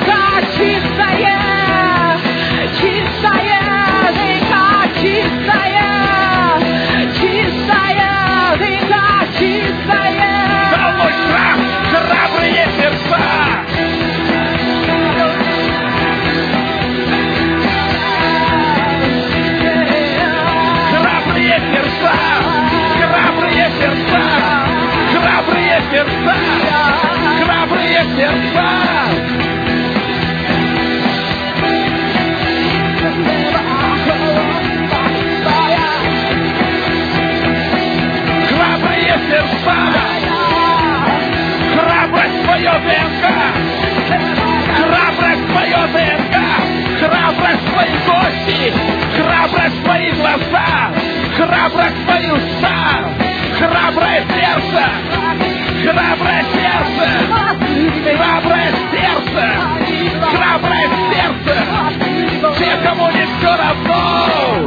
Speaker 1: все равно.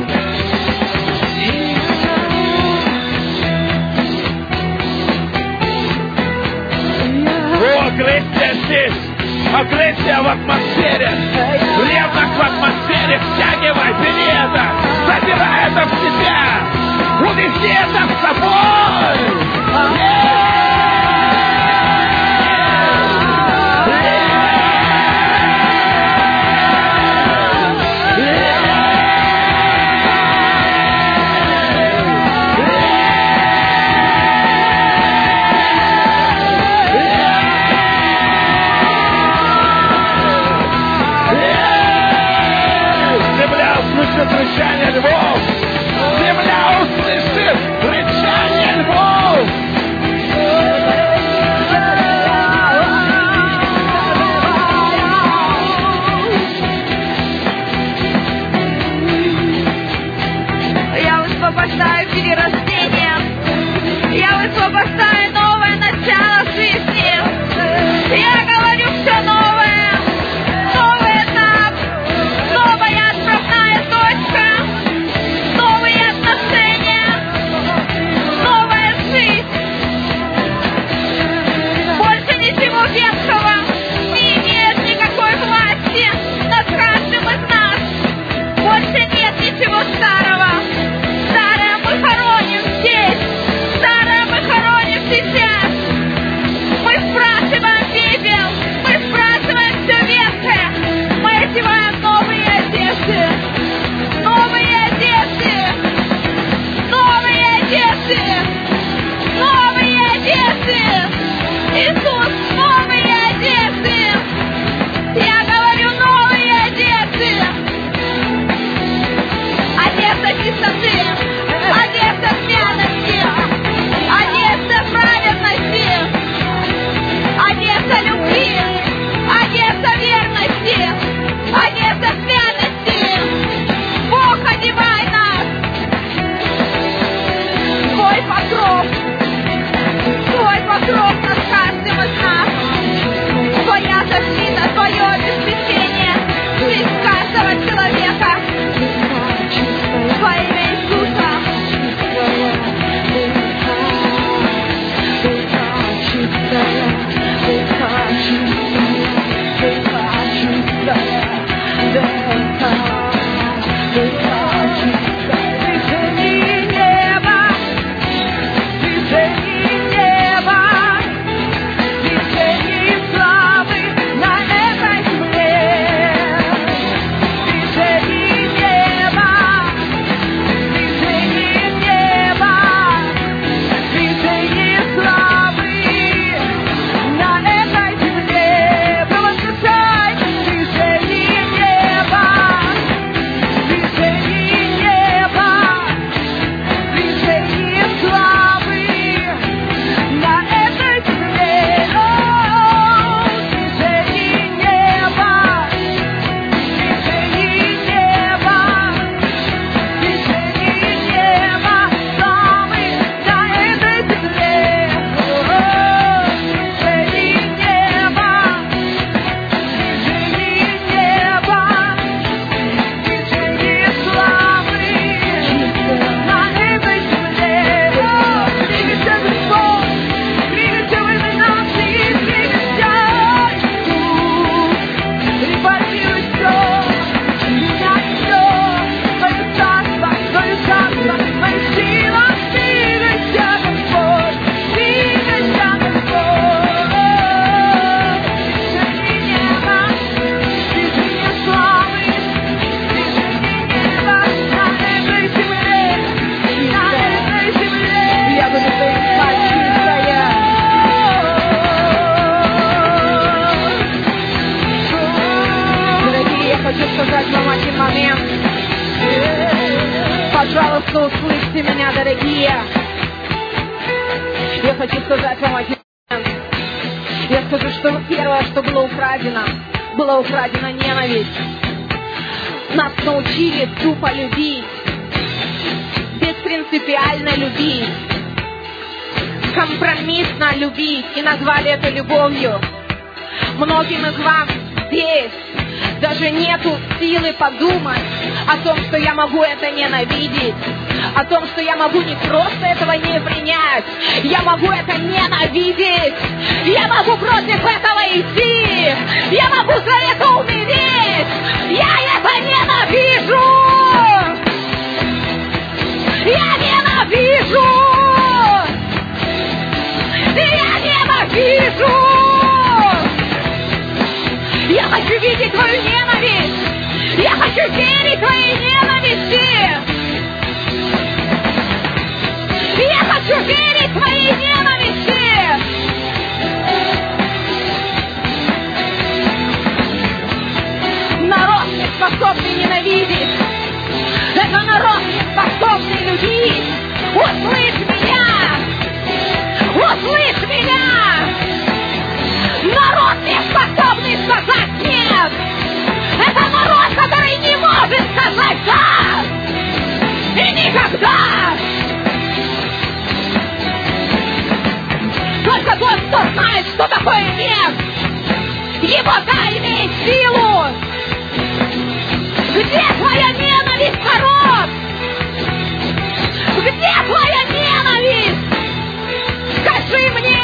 Speaker 1: О, агрессия здесь. Агрессия в атмосфере. Ревность в атмосфере. Втягивай, бери это. Забирай это в себя. Унеси это с собой. Рычание львов! Земля услышит рычание львов!
Speaker 3: Я высвобождаю перерождение. Я высвобождаю новое начало жизни. Я говорю все новое. Новый этап. Новая отправная точка. Новые отношения. Новая жизнь. Больше ничего ветхого не имеет никакой власти над каждым из нас. Больше нет ничего старого. Старое мы хороним здесь. Старое мы хороним сейчас. Мы сбрасываем пепел. Мы сбрасываем все ветхое. Мы одеваем новые одежды. Новые одежды. Новые одежды. Новые одежды. Иисус, новые одежды. Я говорю, новые одежды. Одежда чистоты, одежда святости, одежда праведности, одежда любви, одежда верности, одежда святости. Бог, одевай нас. Твой покров над каждым из нас. Твоя защита, твое обеспечение, жизнь каждого человека. Во имя Иисуса. Пожалуйста, услышьте меня, дорогие. Я хочу сказать вам один момент. Я скажу, что первое, что было украдена ненависть. Нас научили тупо любить, беспринципиально любить, компромиссно любить и назвали это любовью. Многим из вас здесь даже нету силы подумать о том, что я могу это ненавидеть, о том, что я могу не просто этого не принять, я могу это ненавидеть, я могу против этого идти, я могу за это умереть, я это ненавижу, я ненавижу, я ненавижу. Я хочу видеть твою ненависть. Я хочу верить твоей ненависти. Я хочу верить твоей ненависти. Народ, не способный ненавидеть. Это народ, не способный любить. Услышь меня. Услышь меня. Народ, не способный сказать «нет». Это народ, который не может сказать «да». И никогда. Только тот, кто знает, что такое «нет», его «да» имеет силу. Где твоя ненависть, народ? Где твоя ненависть? Скажи мне.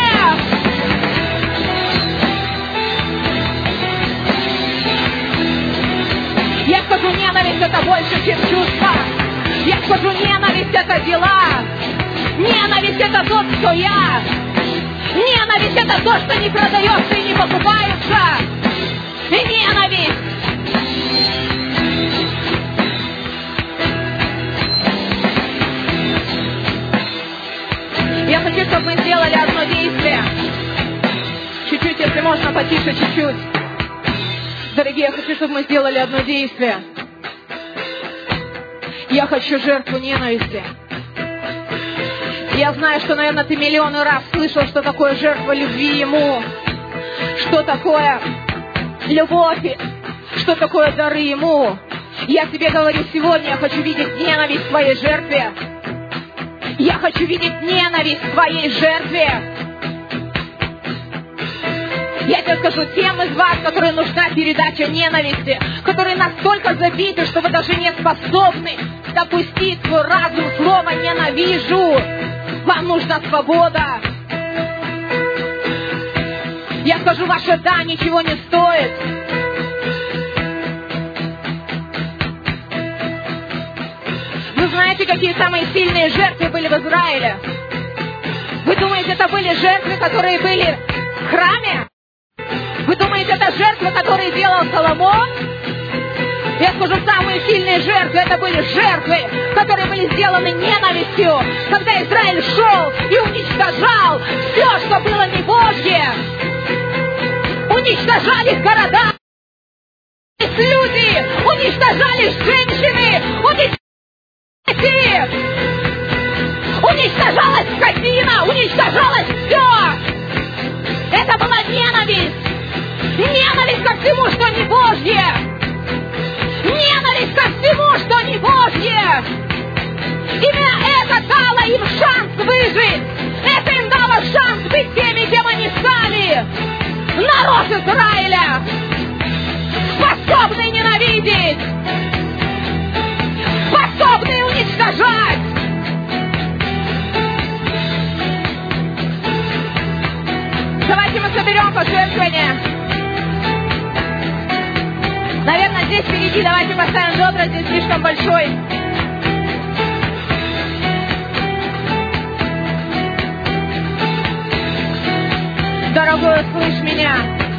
Speaker 3: Я скажу, ненависть это больше, чем чувство. Я скажу, ненависть это дела. Ненависть это тот, кто я. Ненависть это то, что не продается и не покупается. И ненависть. Я хочу, чтобы мы сделали одно действие. Чуть-чуть, если можно, потише чуть-чуть. Дорогие, я хочу, чтобы мы сделали одно действие. Я хочу жертву ненависти. Я знаю, что, наверное, ты миллионы раз слышал, что такое жертва любви Ему, что такое любовь, что такое дары Ему. Я тебе говорю сегодня, я хочу видеть ненависть в твоей жертве. Я хочу видеть ненависть в твоей жертве. Я тебе скажу, тем из вас, которым нужна передача ненависти, которые настолько забиты, что вы даже не способны допустить свой разум слово «ненавижу». Вам нужна свобода. Я скажу, ваше «да» ничего не стоит. Вы знаете, какие самые сильные жертвы были в Израиле? Вы думаете, это были жертвы, которые были в храме? Вы думаете, это жертвы, которые делал Соломон? Я скажу, самые сильные жертвы, это были жертвы, которые были сделаны ненавистью, когда Израиль шел и уничтожал все, что было не Божье. Уничтожались города, люди, уничтожались женщины, уничтожалась скотина, уничтожалось все. Это была ненависть. Ненависть ко всему, что не Божье. Ненависть ко всему, что не Божье. Именно это дало им шанс выжить. Это им дало шанс быть теми, кем они стали. Народ Израиля, способный ненавидеть, способный уничтожать. Давайте мы соберем пожертвования. Наверное, здесь впереди давайте поставим ведра, здесь слишком большой. Дорогой, услышь меня.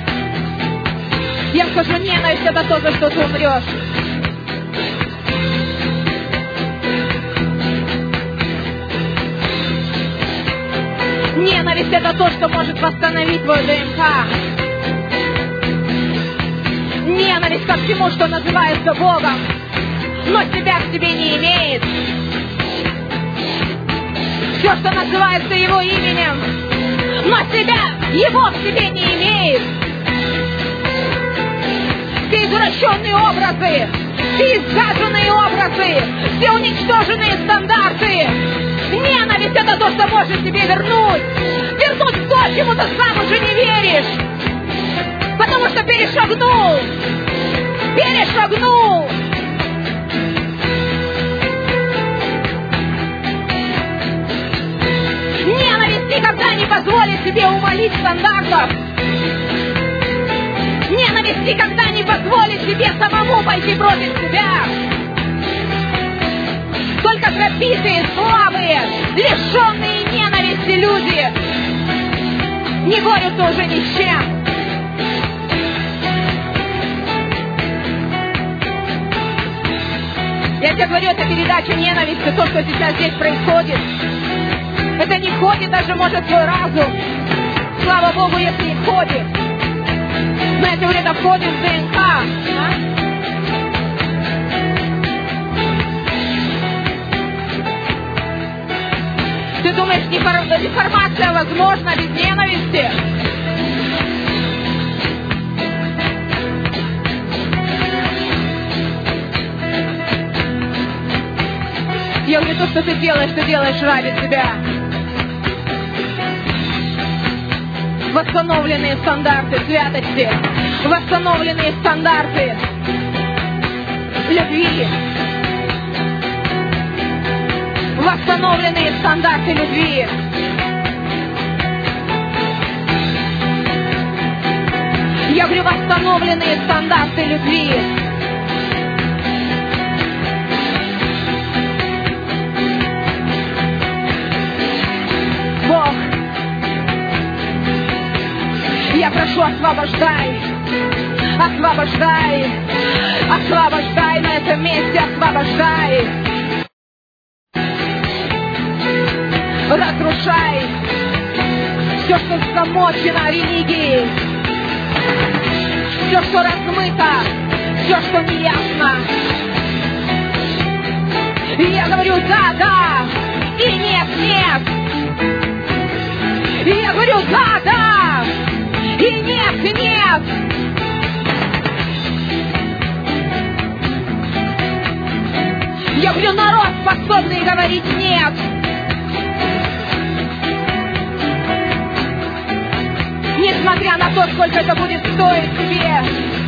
Speaker 3: Я скажу, ненависть это то, за что ты умрешь. Ненависть это то, что может восстановить твой ДНК. Ненависть ко всему, что называется Богом, но себя в себе не имеет. Все, что называется Его именем, но Его в себе не имеет. Все извращенные образы, все изгаженные образы, все уничтоженные стандарты. Ненависть это то, что может тебе вернуть в то, чему ты сам уже не веришь. Потому что перешагнул перешагнул. Ненависть никогда не позволит себе умалить стандартов. Ненависть никогда не позволит себе самому пойти против себя. Только пробитые, слабые, лишенные ненависти люди не борются уже ни с чем. Я тебе говорю, это передача ненависти, то, что сейчас здесь происходит. Это не входит даже, может, в твой разум. Слава Богу, если не входит. Но я говорю, это входит в ДНК. Ты думаешь, реформация возможна без ненависти? Я говорю, то, что ты делаешь ради тебя. Восстановленные стандарты святости, восстановленные стандарты любви, восстановленные стандарты любви. Я говорю, восстановленные стандарты любви. Бог, я прошу, освобождай, освобождай, освобождай на этом месте, освобождай. Разрушай все, что замочено религией, все, что размыто, все, что неясно. И я говорю, да, да, и нет, нет. И я говорю, да, да, и нет, нет. Я говорю, народ, способный говорить нет. Несмотря на то, сколько это будет стоить тебе.